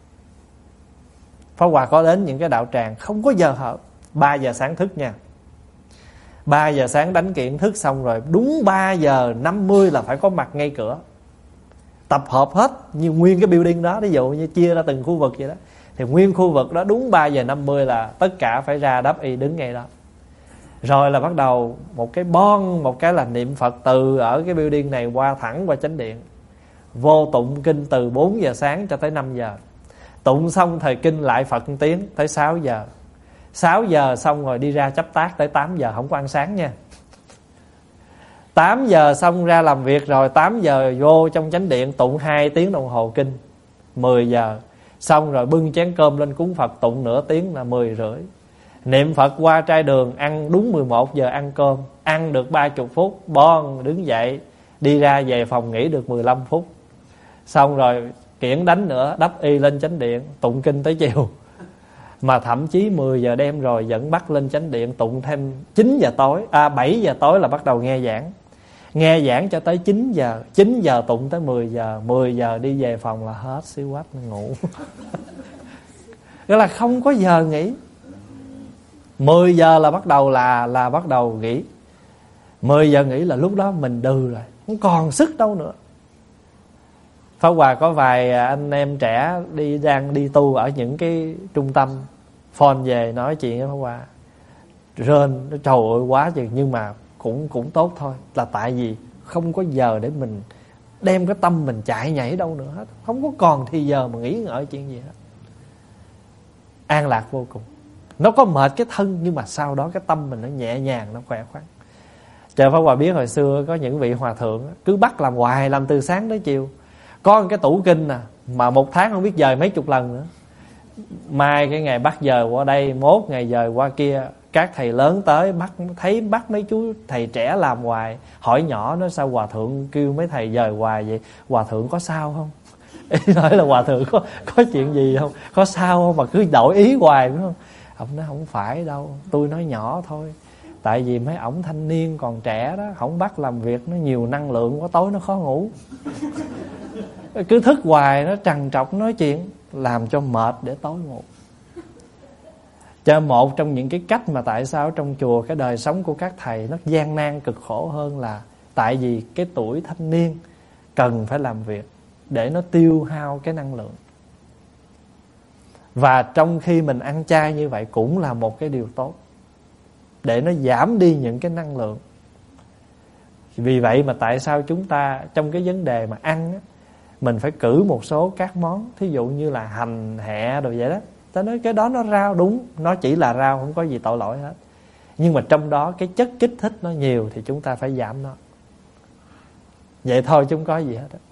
Pháp Hòa có đến những cái đạo tràng không có giờ hở. 3 giờ sáng thức nha. 3 giờ sáng đánh kiện thức xong rồi, đúng 3 giờ 50 là phải có mặt ngay cửa. Tập hợp hết như nguyên cái building đó. Ví dụ như chia ra từng khu vực vậy đó, thì nguyên khu vực đó đúng 3 giờ 50 là tất cả phải ra đáp y đứng ngay đó. Rồi là bắt đầu một cái là niệm Phật từ ở cái building này qua thẳng qua chánh điện. Vô tụng kinh từ 4 giờ sáng cho tới 5 giờ. Tụng xong thời kinh lại Phật 1 tiếng tới 6 giờ. 6 giờ xong rồi đi ra chấp tác tới 8 giờ, không có ăn sáng nha. 8 giờ xong ra làm việc rồi, 8 giờ vô trong chánh điện tụng 2 tiếng đồng hồ kinh. 10 giờ xong rồi bưng chén cơm lên cúng Phật tụng nửa tiếng là 10 rưỡi. Niệm Phật qua trai đường ăn đúng 11 giờ ăn cơm. Ăn được 30 phút bon đứng dậy đi ra về phòng nghỉ được 15 phút. Xong rồi kiển đánh nữa, đắp y lên chánh điện tụng kinh tới chiều. Mà thậm chí 10 giờ đêm rồi vẫn bắt lên chánh điện tụng thêm 9 giờ tối. 7 giờ tối là bắt đầu nghe giảng. Nghe giảng cho tới 9 giờ. 9 giờ tụng tới 10 giờ. 10 giờ đi về phòng là hết xíu quách ngủ. Nghĩa là không có giờ nghỉ. 10 giờ là bắt đầu là bắt đầu nghỉ. 10 giờ nghỉ là lúc đó mình đừ rồi, không còn sức đâu nữa. Pháp Hòa có vài anh em trẻ đang đi tu ở những cái trung tâm, phone về nói chuyện với Pháp Hòa, rên trời ơi quá chừng. Nhưng mà cũng tốt thôi, là tại vì không có giờ để mình đem cái tâm mình chạy nhảy đâu nữa hết. Không có còn thì giờ mà nghĩ ngợi chuyện gì hết. An lạc vô cùng. Nó có mệt cái thân, nhưng mà sau đó cái tâm mình nó nhẹ nhàng, nó khỏe khoắn. Trời, Pháp Hòa biết hồi xưa có những vị hòa thượng cứ bắt làm hoài, làm từ sáng tới chiều. Có một cái tủ kinh nè, mà 1 tháng không biết dời mấy chục lần nữa. Mai cái ngày bắt dời qua đây, mốt ngày dời qua kia. Các thầy lớn tới bắt mấy chú thầy trẻ làm hoài. Hỏi nhỏ nó sao hòa thượng kêu mấy thầy dời hoài vậy? Hòa thượng có sao không? Ý nói là hòa thượng có chuyện gì không? Có sao không mà cứ đổi ý hoài phải không? Ông nói không phải đâu, tôi nói nhỏ thôi. Tại vì mấy ổng thanh niên còn trẻ đó, không bắt làm việc nó nhiều năng lượng quá, tối nó khó ngủ. Cứ thức hoài nó trằn trọc nói chuyện, làm cho mệt để tối ngủ. Cho một trong những cái cách mà tại sao trong chùa cái đời sống của các thầy nó gian nan cực khổ hơn là tại vì cái tuổi thanh niên cần phải làm việc để nó tiêu hao cái năng lượng. Và trong khi mình ăn chay như vậy cũng là một cái điều tốt, để nó giảm đi những cái năng lượng. Vì vậy mà tại sao chúng ta trong cái vấn đề mà ăn á, mình phải cử một số các món, thí dụ như là hành, hẹ đồ vậy đó. Ta nói cái đó nó rau, đúng, nó chỉ là rau, không có gì tội lỗi hết. Nhưng mà trong đó cái chất kích thích nó nhiều thì chúng ta phải giảm nó. Vậy thôi chứ không có gì hết á.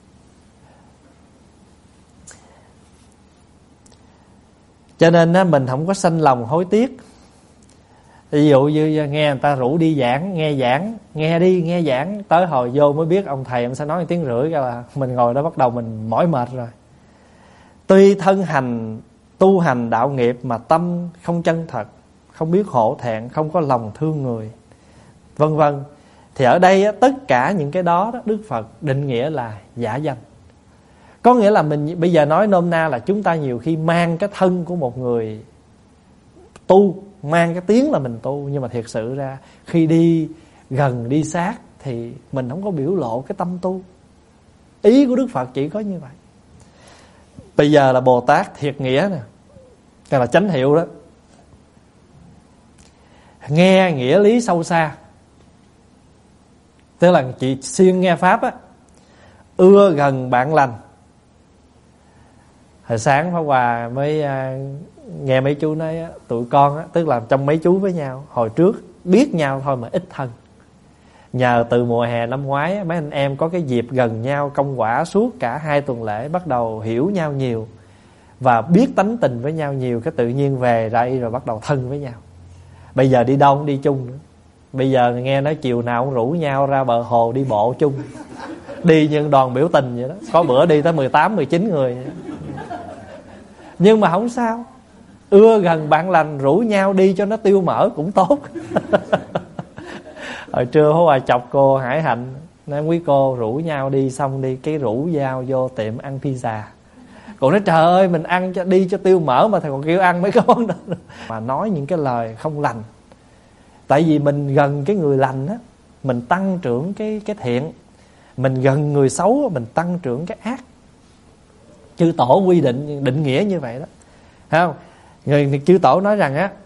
Cho nên á, mình không có sanh lòng hối tiếc. Ví dụ như nghe người ta rủ đi giảng, nghe đi, nghe giảng, tới hồi vô mới biết ông thầy ông sẽ nói 1,5 tiếng cái là mình ngồi đó bắt đầu mình mỏi mệt rồi. Tuy thân hành tu hành đạo nghiệp mà tâm không chân thật, không biết hổ thẹn, không có lòng thương người, vân vân. Thì ở đây á, tất cả những cái đó, Đức Phật định nghĩa là giả danh. Có nghĩa là mình bây giờ nói nôm na là chúng ta nhiều khi mang cái thân của một người tu, mang cái tiếng là mình tu, nhưng mà thiệt sự ra khi đi gần đi sát thì mình không có biểu lộ cái tâm tu. Ý của Đức Phật chỉ có như vậy. Bây giờ là Bồ Tát thiệt nghĩa nè, cái là chánh hiệu đó, nghe nghĩa lý sâu xa, tức là chị xuyên nghe pháp á, ưa gần bạn lành. Hồi sáng Pháp Hòa mới nghe mấy chú nói á, tụi con á, tức là trong mấy chú với nhau hồi trước biết nhau thôi mà ít thân. Nhờ từ mùa hè năm ngoái á, mấy anh em có cái dịp gần nhau công quả suốt cả 2 tuần lễ, bắt đầu hiểu nhau nhiều và biết tánh tình với nhau nhiều, cái tự nhiên về đây rồi bắt đầu thân với nhau. Bây giờ đi đâu cũng đi chung nữa. Bây giờ nghe nói chiều nào cũng rủ nhau ra bờ hồ đi bộ chung, đi như đoàn biểu tình vậy đó. Có bữa đi tới 18, 19 người vậy. Nhưng mà không sao, ưa gần bạn lành, rủ nhau đi cho nó tiêu mỡ cũng tốt. Hồi trưa Pháp Hòa chọc cô Hải Hạnh, nói quý cô rủ nhau đi, xong đi cái rủ nhau vô tiệm ăn pizza. Cô nói trời ơi, mình ăn cho đi cho tiêu mỡ mà thầy còn kêu ăn mấy cái món đó. Mà nói những cái lời không lành. Tại vì mình gần cái người lành á, mình tăng trưởng cái thiện. Mình gần người xấu mình tăng trưởng cái ác. Chư Tổ quy định nghĩa như vậy đó. Thấy không? Người chư Tổ nói rằng á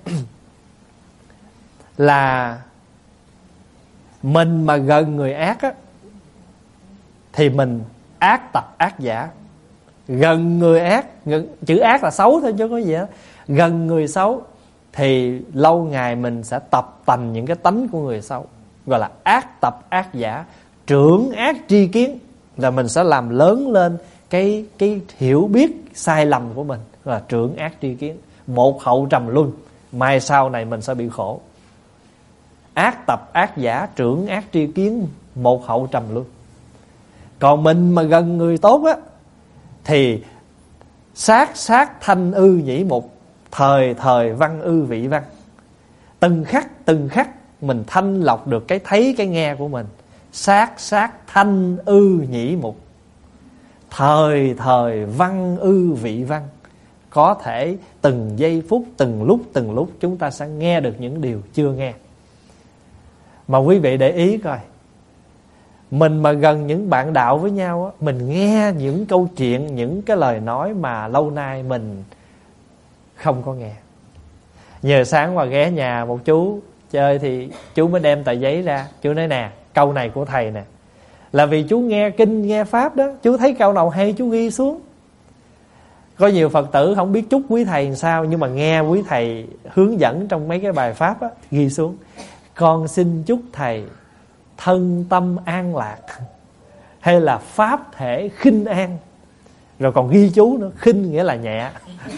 là mình mà gần người ác á thì mình ác tập ác giả. Gần người ác, chữ ác là xấu thôi chứ có gì hết. Gần người xấu thì lâu ngày mình sẽ tập tành những cái tánh của người xấu, gọi là ác tập ác giả. Trưởng ác tri kiến là mình sẽ làm lớn lên cái hiểu biết sai lầm của mình, là trưởng ác tri kiến. Một hậu trầm luân, mai sau này mình sẽ bị khổ. Ác tập ác giả, trưởng ác tri kiến, một hậu trầm luân. Còn mình mà gần người tốt á thì sát thanh ư nhĩ mục, thời văn ư vị văn. Từng khắc mình thanh lọc được cái thấy cái nghe của mình. Sát thanh ư nhĩ mục, thời văn ư vị văn. Có thể từng giây phút, từng lúc chúng ta sẽ nghe được những điều chưa nghe. Mà quý vị để ý coi, mình mà gần những bạn đạo với nhau á, mình nghe những câu chuyện, những cái lời nói mà lâu nay mình không có nghe. Nhờ sáng qua ghé nhà một chú chơi thì chú mới đem tờ giấy ra. Chú nói nè, câu này của thầy nè. Là vì chú nghe kinh nghe pháp đó, chú thấy câu nào hay chú ghi xuống. Có nhiều Phật tử không biết chúc quý thầy làm sao, nhưng mà nghe quý thầy hướng dẫn trong mấy cái bài pháp á, ghi xuống. Con xin chúc thầy thân tâm an lạc, hay là pháp thể khinh an. Rồi còn ghi chú nữa, khinh nghĩa là nhẹ.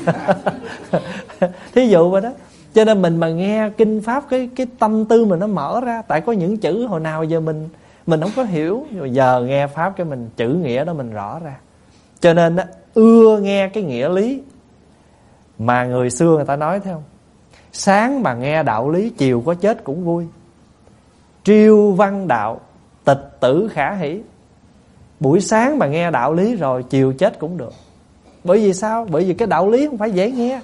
Thí dụ vậy đó. Cho nên mình mà nghe kinh pháp, cái tâm tư mình nó mở ra. Tại có những chữ hồi nào giờ mình không có hiểu, nhưng mà giờ nghe pháp cái mình chữ nghĩa đó mình rõ ra. Cho nên đó, ưa nghe cái nghĩa lý. Mà người xưa người ta nói thấy không, sáng mà nghe đạo lý, chiều có chết cũng vui. Triêu văn đạo, tịch tử khả hỷ. Buổi sáng mà nghe đạo lý rồi, chiều chết cũng được. Bởi vì sao? Bởi vì cái đạo lý không phải dễ nghe.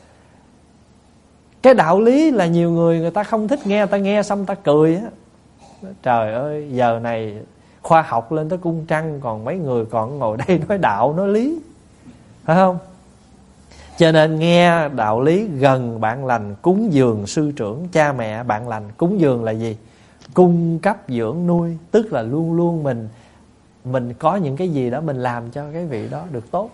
Cái đạo lý là nhiều người ta không thích nghe, ta nghe xong ta cười á. Trời ơi, giờ này khoa học lên tới cung trăng, còn mấy người còn ngồi đây nói đạo nói lý, phải không? Cho nên nghe đạo lý gần bạn lành, cúng dường sư trưởng cha mẹ bạn lành. Cúng dường là gì? Cung cấp dưỡng nuôi, tức là luôn luôn mình có những cái gì đó mình làm cho cái vị đó được tốt.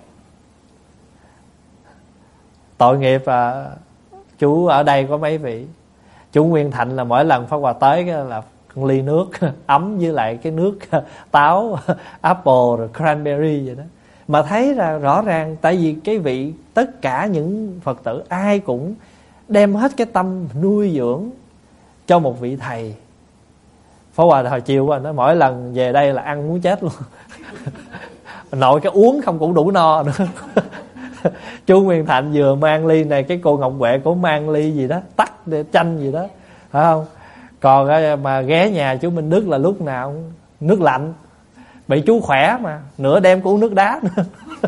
Tội nghiệp chú ở đây có mấy vị. Chú Nguyên Thạnh là mỗi lần Pháp Hòa tới là ly nước ấm với lại cái nước táo apple rồi cranberry vậy đó. Mà thấy ra rõ ràng, tại vì cái vị tất cả những Phật tử ai cũng đem hết cái tâm nuôi dưỡng cho một vị thầy. Pháp Hòa hồi chiều qua nó mỗi lần về đây là ăn muốn chết luôn. Nội cái uống không cũng đủ no nữa. Chú Nguyên Thạnh vừa mang ly này, cái cô Ngọc Huệ cũng mang ly gì đó, tắc để chanh gì đó, phải không? Còn mà ghé nhà chú Minh Đức là lúc nào nước lạnh, Bị chú khỏe mà, nửa đêm cũng uống nước đá nữa.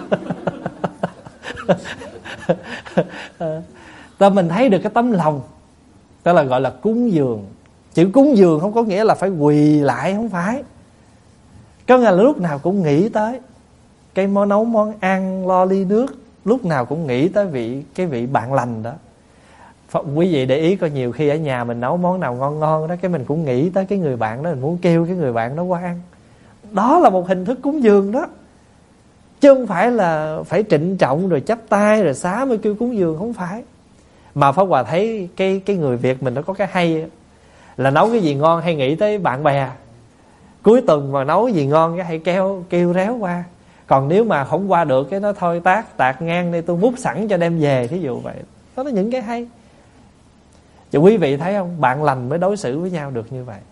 Ta mình thấy được cái tấm lòng, đó là gọi là cúng dường. Chữ cúng dường không có nghĩa là phải quỳ lại, không phải. Có nghĩa là lúc nào cũng nghĩ tới cái món nấu món ăn, lo ly nước, lúc nào cũng nghĩ tới cái vị bạn lành đó. Quý vị để ý coi, nhiều khi ở nhà mình nấu món nào ngon ngon đó, cái mình cũng nghĩ tới cái người bạn đó, mình muốn kêu cái người bạn đó qua ăn. Đó là một hình thức cúng dường đó, chứ không phải là phải trịnh trọng rồi chắp tay rồi xá mới kêu cúng dường, không phải. Mà Pháp Hòa thấy cái người Việt mình nó có cái hay là nấu cái gì ngon hay nghĩ tới bạn bè. Cuối tuần mà nấu cái gì ngon cái hay kêu réo qua. Còn nếu mà không qua được cái nó thôi tạt ngang đây, tôi múc sẵn cho đem về, thí dụ vậy. Đó là những cái hay. Chứ quý vị thấy không, bạn lành mới đối xử với nhau được như vậy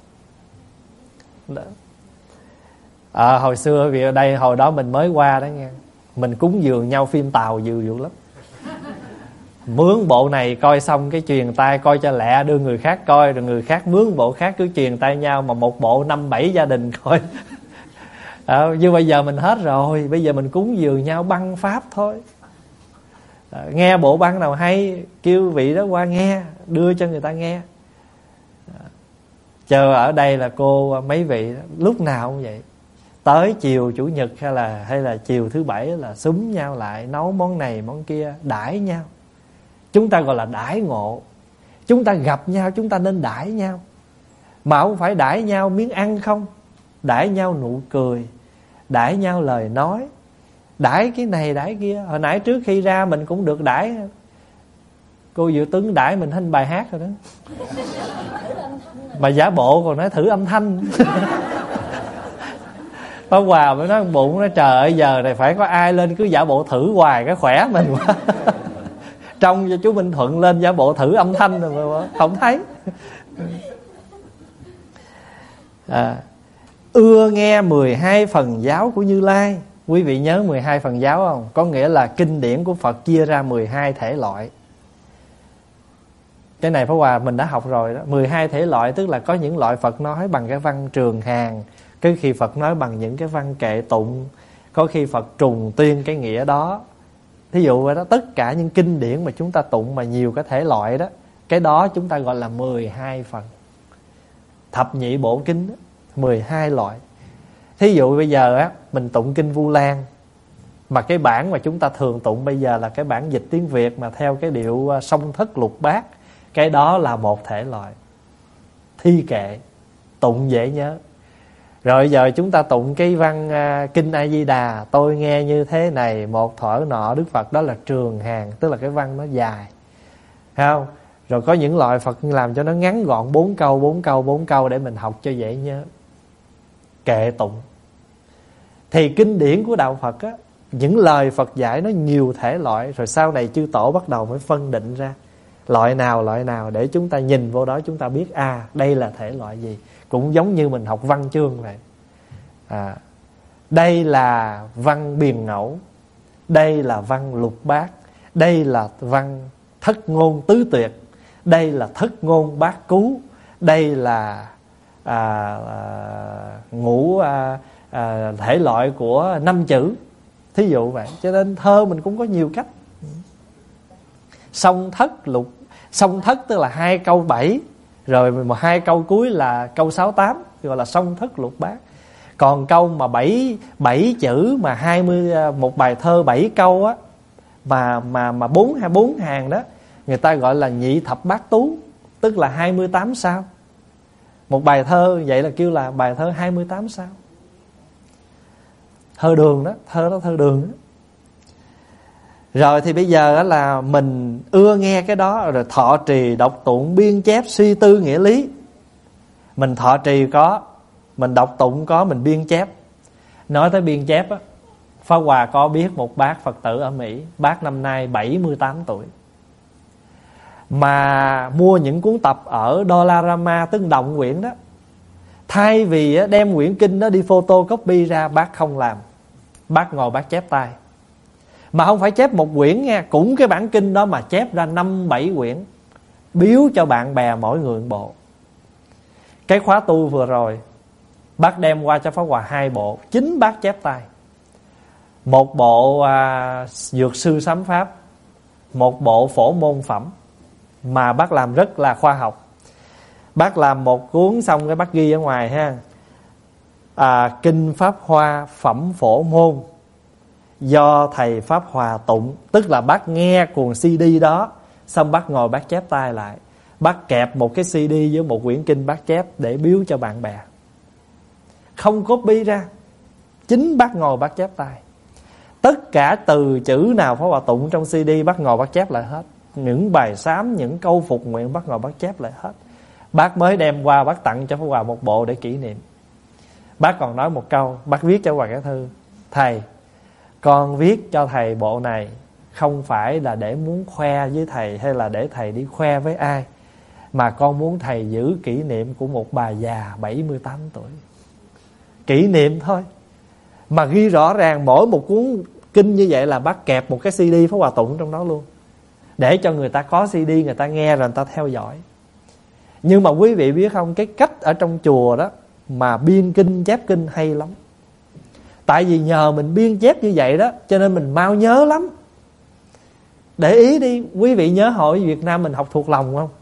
đó. Hồi xưa vì ở đây hồi đó mình mới qua đó nha, mình cúng dường nhau phim Tàu dữ lắm. Mướn bộ này coi xong cái truyền tay coi cho lẹ, đưa người khác coi, rồi người khác mướn bộ khác cứ truyền tay nhau, mà một bộ 5-7 gia đình coi. Như bây giờ mình hết rồi, bây giờ mình cúng dường nhau băng pháp thôi. Nghe bộ băng nào hay kêu vị đó qua nghe, đưa cho người ta nghe. Chờ ở đây là cô mấy vị đó, lúc nào cũng vậy. Tới chiều chủ nhật hay là chiều thứ bảy là xúm nhau lại nấu món này món kia, đãi nhau. Chúng ta gọi là đãi ngộ. Chúng ta gặp nhau chúng ta nên đãi nhau, mà không phải đãi nhau miếng ăn không. Đãi nhau nụ cười, đãi nhau lời nói, đãi cái này đãi kia. Hồi nãy trước khi ra mình cũng được đãi. Cô Diệu Tuấn đãi mình hết bài hát rồi đó. Mà giả bộ còn nói thử âm thanh. Pháp Hòa mới nói bụng nó, trời ơi giờ này phải có ai lên cứ giả bộ thử hoài cái khỏe mình quá. Trong cho chú Minh Thuận lên giả bộ thử âm thanh rồi mà không thấy. Ưa nghe 12 phần giáo của Như Lai. Quý vị nhớ 12 phần giáo không? Có nghĩa là kinh điển của Phật chia ra 12 thể loại. Cái này Pháp Hòa mình đã học rồi đó. 12 thể loại tức là có những loại Phật nói bằng cái văn trường hàng, cái khi Phật nói bằng những cái văn kệ tụng, có khi Phật trùng tuyên cái nghĩa đó. Thí dụ vậy đó, tất cả những kinh điển mà chúng ta tụng mà nhiều cái thể loại đó, cái đó chúng ta gọi là 12 phần. Thập nhị bộ kinh đó, 12 loại. Thí dụ bây giờ á, mình tụng kinh Vu Lan, mà cái bản mà chúng ta thường tụng bây giờ là cái bản dịch tiếng Việt mà theo cái điệu song thất lục bát, cái đó là một thể loại. Thi kệ, tụng dễ nhớ. Rồi giờ chúng ta tụng cái văn kinh A Di Đà, tôi nghe như thế này, một thuở nọ Đức Phật, đó là trường hàng, tức là cái văn nó dài, thấy không? Rồi có những loại Phật làm cho nó ngắn gọn, 4 câu để mình học cho dễ nhớ. Kệ tụng. Thì kinh điển của đạo Phật á, những lời Phật dạy nó nhiều thể loại, rồi sau này chư tổ bắt đầu mới phân định ra loại nào để chúng ta nhìn vô đó chúng ta biết đây là thể loại gì. Cũng giống như mình học văn chương vậy. Đây là văn biền ngẫu, đây là văn lục bát, đây là văn thất ngôn tứ tuyệt, đây là thất ngôn bát cú, đây là ngũ thể loại của 5 chữ. Thí dụ vậy. Cho nên thơ mình cũng có nhiều cách. Song thất tức là 2 câu 7, rồi 2 câu cuối là câu 6-8, gọi là song thất lục bát. Còn câu mà 7 chữ mà 20, một bài thơ 7 câu á, mà 4 hàng đó, người ta gọi là nhị thập bát tú, tức là 28 sao. Một bài thơ vậy là kêu là bài thơ 28 sao. Thơ đường đó, thơ đường đó. Rồi thì bây giờ là mình ưa nghe cái đó, rồi thọ trì, đọc tụng, biên chép, suy tư nghĩa lý. Mình thọ trì có, mình đọc tụng có, mình biên chép. Nói tới biên chép á, Pháp Hòa có biết một bác Phật tử ở Mỹ, bác năm nay 78 tuổi, mà mua những cuốn tập ở Dollarama, tức đồng quyển đó. Thay vì đem quyển kinh đó đi photocopy ra, bác không làm. Bác ngồi bác chép tay. Mà không phải chép một quyển nha, cũng cái bản kinh đó mà chép ra 5-7 quyển, biếu cho bạn bè mỗi người một bộ. Cái khóa tu vừa rồi Bác đem qua cho Pháp Hòa 2 bộ, chính bác chép tay. Một bộ Dược sư sám pháp, một bộ Phổ môn phẩm, mà bác làm rất là khoa học. Bác làm một cuốn xong cái bác ghi ở ngoài ha, Kinh Pháp Hoa Phẩm Phổ Môn do thầy Pháp Hòa tụng. Tức là bác nghe cuồng CD đó, xong bác ngồi bác chép tay lại. Bác kẹp một cái CD với một quyển kinh bác chép để biếu cho bạn bè, không copy ra, chính bác ngồi bác chép tay. Tất cả từ chữ nào Pháp Hòa tụng trong CD bác ngồi bác chép lại hết. Những bài sám, những câu phục nguyện bác ngồi bác chép lại hết. Bác mới đem qua bác tặng cho Pháp Hòa một bộ để kỷ niệm. Bác còn nói một câu, bác viết cho Hoàng Cả Thư: thầy, con viết cho thầy bộ này không phải là để muốn khoe với thầy hay là để thầy đi khoe với ai, mà con muốn thầy giữ kỷ niệm của một bà già 78 tuổi. Kỷ niệm thôi. Mà ghi rõ ràng mỗi một cuốn kinh như vậy là bác kẹp một cái CD Pháp Hòa tụng trong đó luôn, để cho người ta có CD, người ta nghe rồi người ta theo dõi. Nhưng mà quý vị biết không, cái cách ở trong chùa đó mà biên kinh chép kinh hay lắm. Tại vì nhờ mình biên chép như vậy đó, cho nên mình mau nhớ lắm. Để ý đi, quý vị nhớ hồi Việt Nam mình học thuộc lòng không?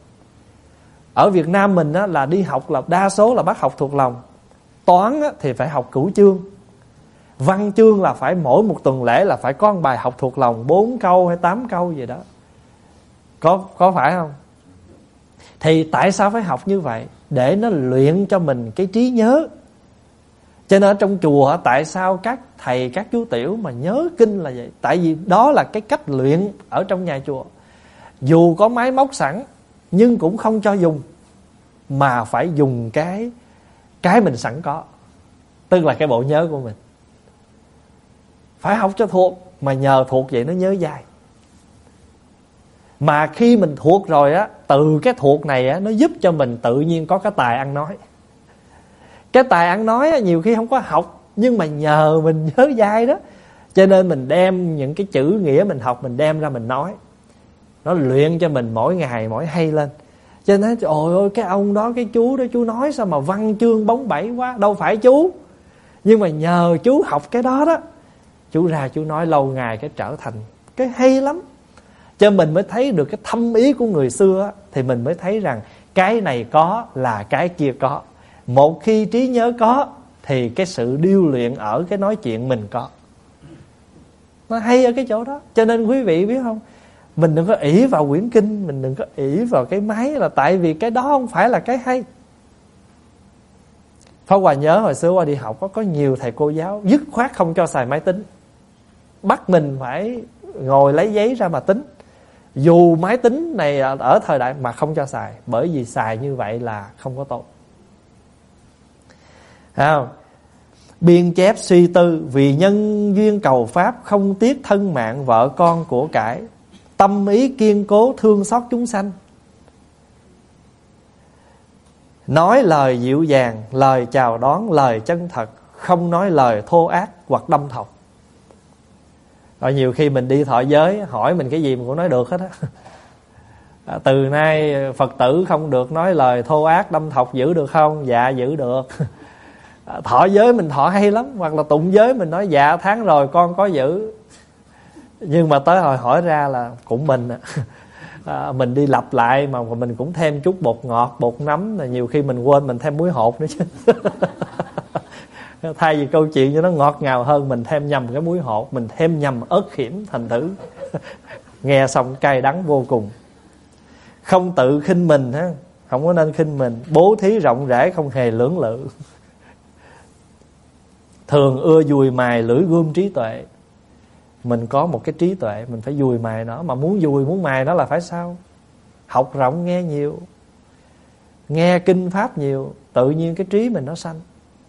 Ở Việt Nam mình á, là đi học là đa số là bắt học thuộc lòng. Toán á, thì phải học cửu chương. Văn chương là phải mỗi một tuần lễ là phải có một bài học thuộc lòng 4 câu hay 8 câu gì đó. Có phải không? Thì tại sao phải học như vậy? Để nó luyện cho mình cái trí nhớ. Cho nên ở trong chùa tại sao các thầy các chú tiểu mà nhớ kinh là vậy? Tại vì đó là cái cách luyện ở trong nhà chùa. Dù có máy móc sẵn nhưng cũng không cho dùng, mà phải dùng cái mình sẵn có, tức là cái bộ nhớ của mình. Phải học cho thuộc, mà nhờ thuộc vậy nó nhớ dài. Mà khi mình thuộc rồi á, từ cái thuộc này á, nó giúp cho mình tự nhiên có cái tài ăn nói. Cái tài ăn nói á, nhiều khi không có học, nhưng mà nhờ mình nhớ dai đó, cho nên mình đem những cái chữ nghĩa mình học, mình đem ra mình nói. Nó luyện cho mình mỗi ngày mỗi hay lên. Cho nên trời ơi, cái ông đó, cái chú đó, chú nói sao mà văn chương bóng bẩy quá. Đâu phải chú, nhưng mà nhờ chú học cái đó đó, chú ra chú nói lâu ngày cái trở thành cái hay lắm. Cho mình mới thấy được cái thâm ý của người xưa á, thì mình mới thấy rằng cái này có là cái kia có. Một khi trí nhớ có thì cái sự điêu luyện ở cái nói chuyện mình có. Nó hay ở cái chỗ đó. Cho nên quý vị biết không, mình đừng có ỷ vào quyển kinh, mình đừng có ỷ vào cái máy, là tại vì cái đó không phải là cái hay. Pháp Hòa nhớ hồi xưa qua đi học có nhiều thầy cô giáo dứt khoát không cho xài máy tính, bắt mình phải ngồi lấy giấy ra mà tính. Dù máy tính này ở thời đại mà không cho xài, bởi vì xài như vậy là không có tốt. Không? Biên chép suy tư, vì nhân duyên cầu pháp, không tiếc thân mạng vợ con của cải, tâm ý kiên cố thương xót chúng sanh. Nói lời dịu dàng, lời chào đón, lời chân thật, không nói lời thô ác hoặc đâm thọc. Rồi nhiều khi mình đi thọ giới, hỏi mình cái gì mình cũng nói được hết á. Từ nay Phật tử không được nói lời thô ác đâm thọc, giữ được không? Dạ giữ được. Thọ giới mình thọ hay lắm. Hoặc là tụng giới mình nói dạ tháng rồi con có giữ. Nhưng mà tới hồi hỏi ra là cũng mình mình đi lặp lại mà mình cũng thêm chút bột ngọt, bột nấm, là nhiều khi mình quên mình thêm muối hột nữa chứ. Thay vì câu chuyện cho nó ngọt ngào hơn, mình thêm nhầm cái muối hột, mình thêm nhầm ớt khiểm, thành thử nghe xong cay đắng vô cùng. Không tự khinh mình ha, không có nên khinh mình. Bố thí rộng rãi, không hề lưỡng lự. Thường ưa dùi mài lưỡi gươm trí tuệ. Mình có một cái trí tuệ, mình phải dùi mài nó. Mà muốn dùi muốn mài nó là phải sao? Học rộng nghe nhiều, nghe kinh pháp nhiều, tự nhiên cái trí mình nó sanh.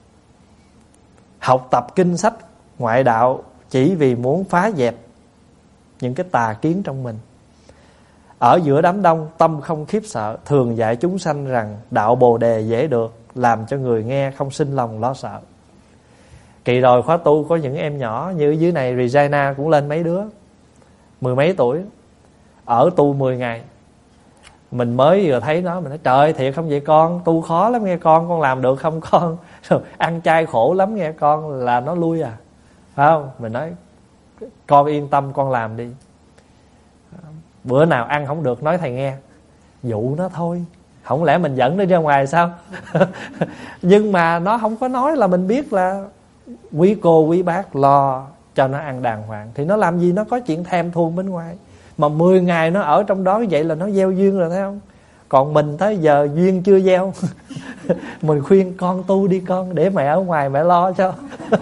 Học tập kinh sách ngoại đạo chỉ vì muốn phá dẹp những cái tà kiến trong mình. Ở giữa đám đông tâm không khiếp sợ, thường dạy chúng sanh rằng đạo Bồ Đề dễ được, làm cho người nghe không sinh lòng lo sợ. Kỳ rồi khóa tu có những em nhỏ như dưới này, Regina cũng lên mấy đứa 10 mấy tuổi, ở tu 10 ngày. Mình mới vừa thấy nó, mình nói trời thiệt không vậy con, tu khó lắm nghe con làm được không con? Rồi, ăn chay khổ lắm nghe con, là nó lui à, phải không? Mình nói con yên tâm con làm đi, bữa nào ăn không được nói thầy nghe, dụ nó thôi. Không lẽ mình dẫn nó ra ngoài sao? Nhưng mà nó không có nói là mình biết là quý cô quý bác lo cho nó ăn đàng hoàng, thì nó làm gì nó có chuyện thèm thuồng bên ngoài. Mà 10 ngày nó ở trong đó vậy là nó gieo duyên rồi, thấy không? Còn mình tới giờ duyên chưa gieo. Mình khuyên con tu đi con, để mẹ ở ngoài mẹ lo cho.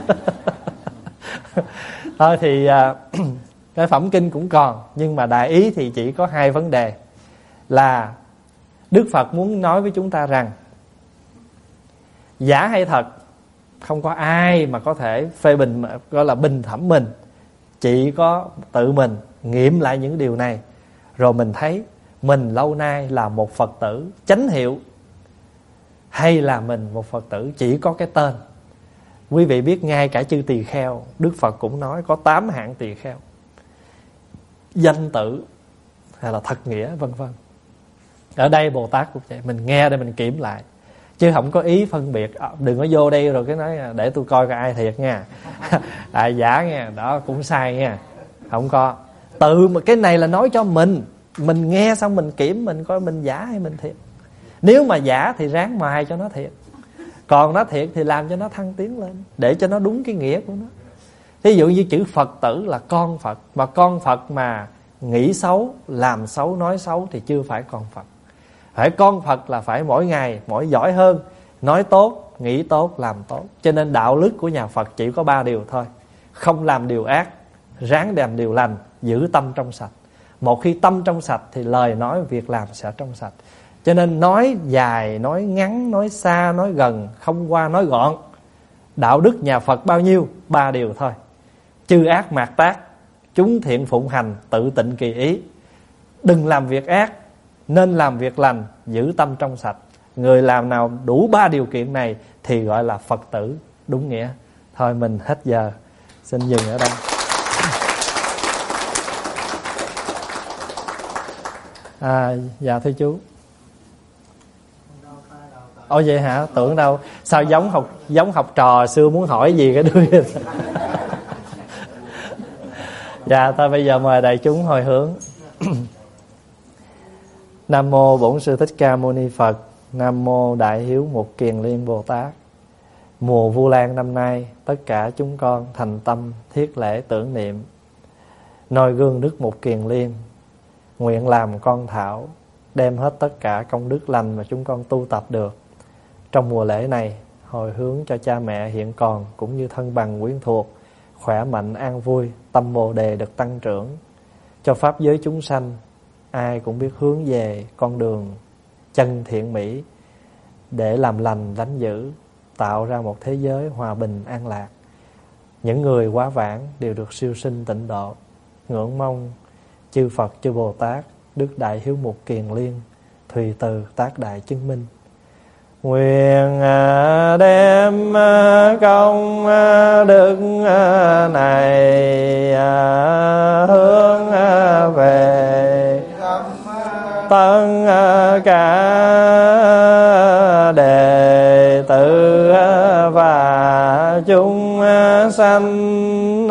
Thôi thì cái phẩm kinh cũng còn, nhưng mà đại ý thì chỉ có 2 vấn đề. Là Đức Phật muốn nói với chúng ta rằng giả hay thật không có ai mà có thể phê bình, gọi là bình thẩm mình. Chỉ có tự mình nghiệm lại những điều này, rồi mình thấy mình lâu nay là một Phật tử chánh hiệu, hay là mình một Phật tử chỉ có cái tên. Quý vị biết ngay cả chư tỳ kheo, Đức Phật cũng nói có 8 hạng tỳ kheo: danh tự hay là thật nghĩa, vân vân. Ở đây Bồ Tát cũng vậy, mình nghe để mình kiểm lại, chứ không có ý phân biệt. Đừng có vô đây rồi cái nói để tôi coi ai thiệt nha, giả nha, đó cũng sai nha. Không có. Tự mà cái này là nói cho mình nghe xong mình kiểm, mình coi mình giả hay mình thiệt. Nếu mà giả thì ráng mài cho nó thiệt, còn nó thiệt thì làm cho nó thăng tiến lên, để cho nó đúng cái nghĩa của nó. Thí dụ như chữ Phật tử là con Phật, mà con Phật mà nghĩ xấu, làm xấu, nói xấu thì chưa phải con Phật. Phải con Phật là phải mỗi ngày mỗi giỏi hơn, nói tốt, nghĩ tốt, làm tốt. Cho nên đạo đức của nhà Phật chỉ có 3 điều thôi: không làm điều ác, ráng làm điều lành, giữ tâm trong sạch. Một khi tâm trong sạch thì lời nói, việc làm sẽ trong sạch. Cho nên nói dài, nói ngắn, nói xa, nói gần, không qua nói gọn. Đạo đức nhà Phật bao nhiêu? 3 điều thôi: chư ác mạt tác, chúng thiện phụng hành, tự tịnh kỳ ý. Đừng làm việc ác, nên làm việc lành, giữ tâm trong sạch. Người làm nào đủ 3 điều kiện này thì gọi là Phật tử đúng nghĩa. Thôi mình hết giờ, xin dừng ở đây. Dạ thưa chú. Ồ vậy hả? Tưởng đâu. Sao giống học trò xưa muốn hỏi gì cái đuôi. Dạ thôi bây giờ mời đại chúng hồi hướng. Nam mô Bổn Sư Thích Ca Mâu Ni Phật. Nam mô Đại Hiếu Mục Kiền Liên Bồ Tát. Mùa Vu Lan năm nay, tất cả chúng con thành tâm thiết lễ tưởng niệm noi gương Đức Mục Kiền Liên, nguyện làm con thảo, đem hết tất cả công đức lành mà chúng con tu tập được trong mùa lễ này, hồi hướng cho cha mẹ hiện còn cũng như thân bằng quyến thuộc khỏe mạnh an vui, tâm Bồ đề được tăng trưởng, cho pháp giới chúng sanh ai cũng biết hướng về con đường chân thiện mỹ để làm lành lánh dữ, tạo ra một thế giới hòa bình an lạc. Những người quá vãng đều được siêu sinh tịnh độ. Ngưỡng mong chư Phật, chư Bồ Tát, Đức Đại Hiếu Mục Kiền Liên Thùy Từ Tác Đại Chứng Minh nguyện đem công đức này hướng về tất cả đệ tử và chúng sanh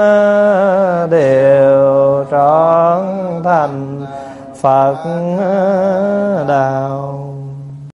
đều trọn thành Phật đạo.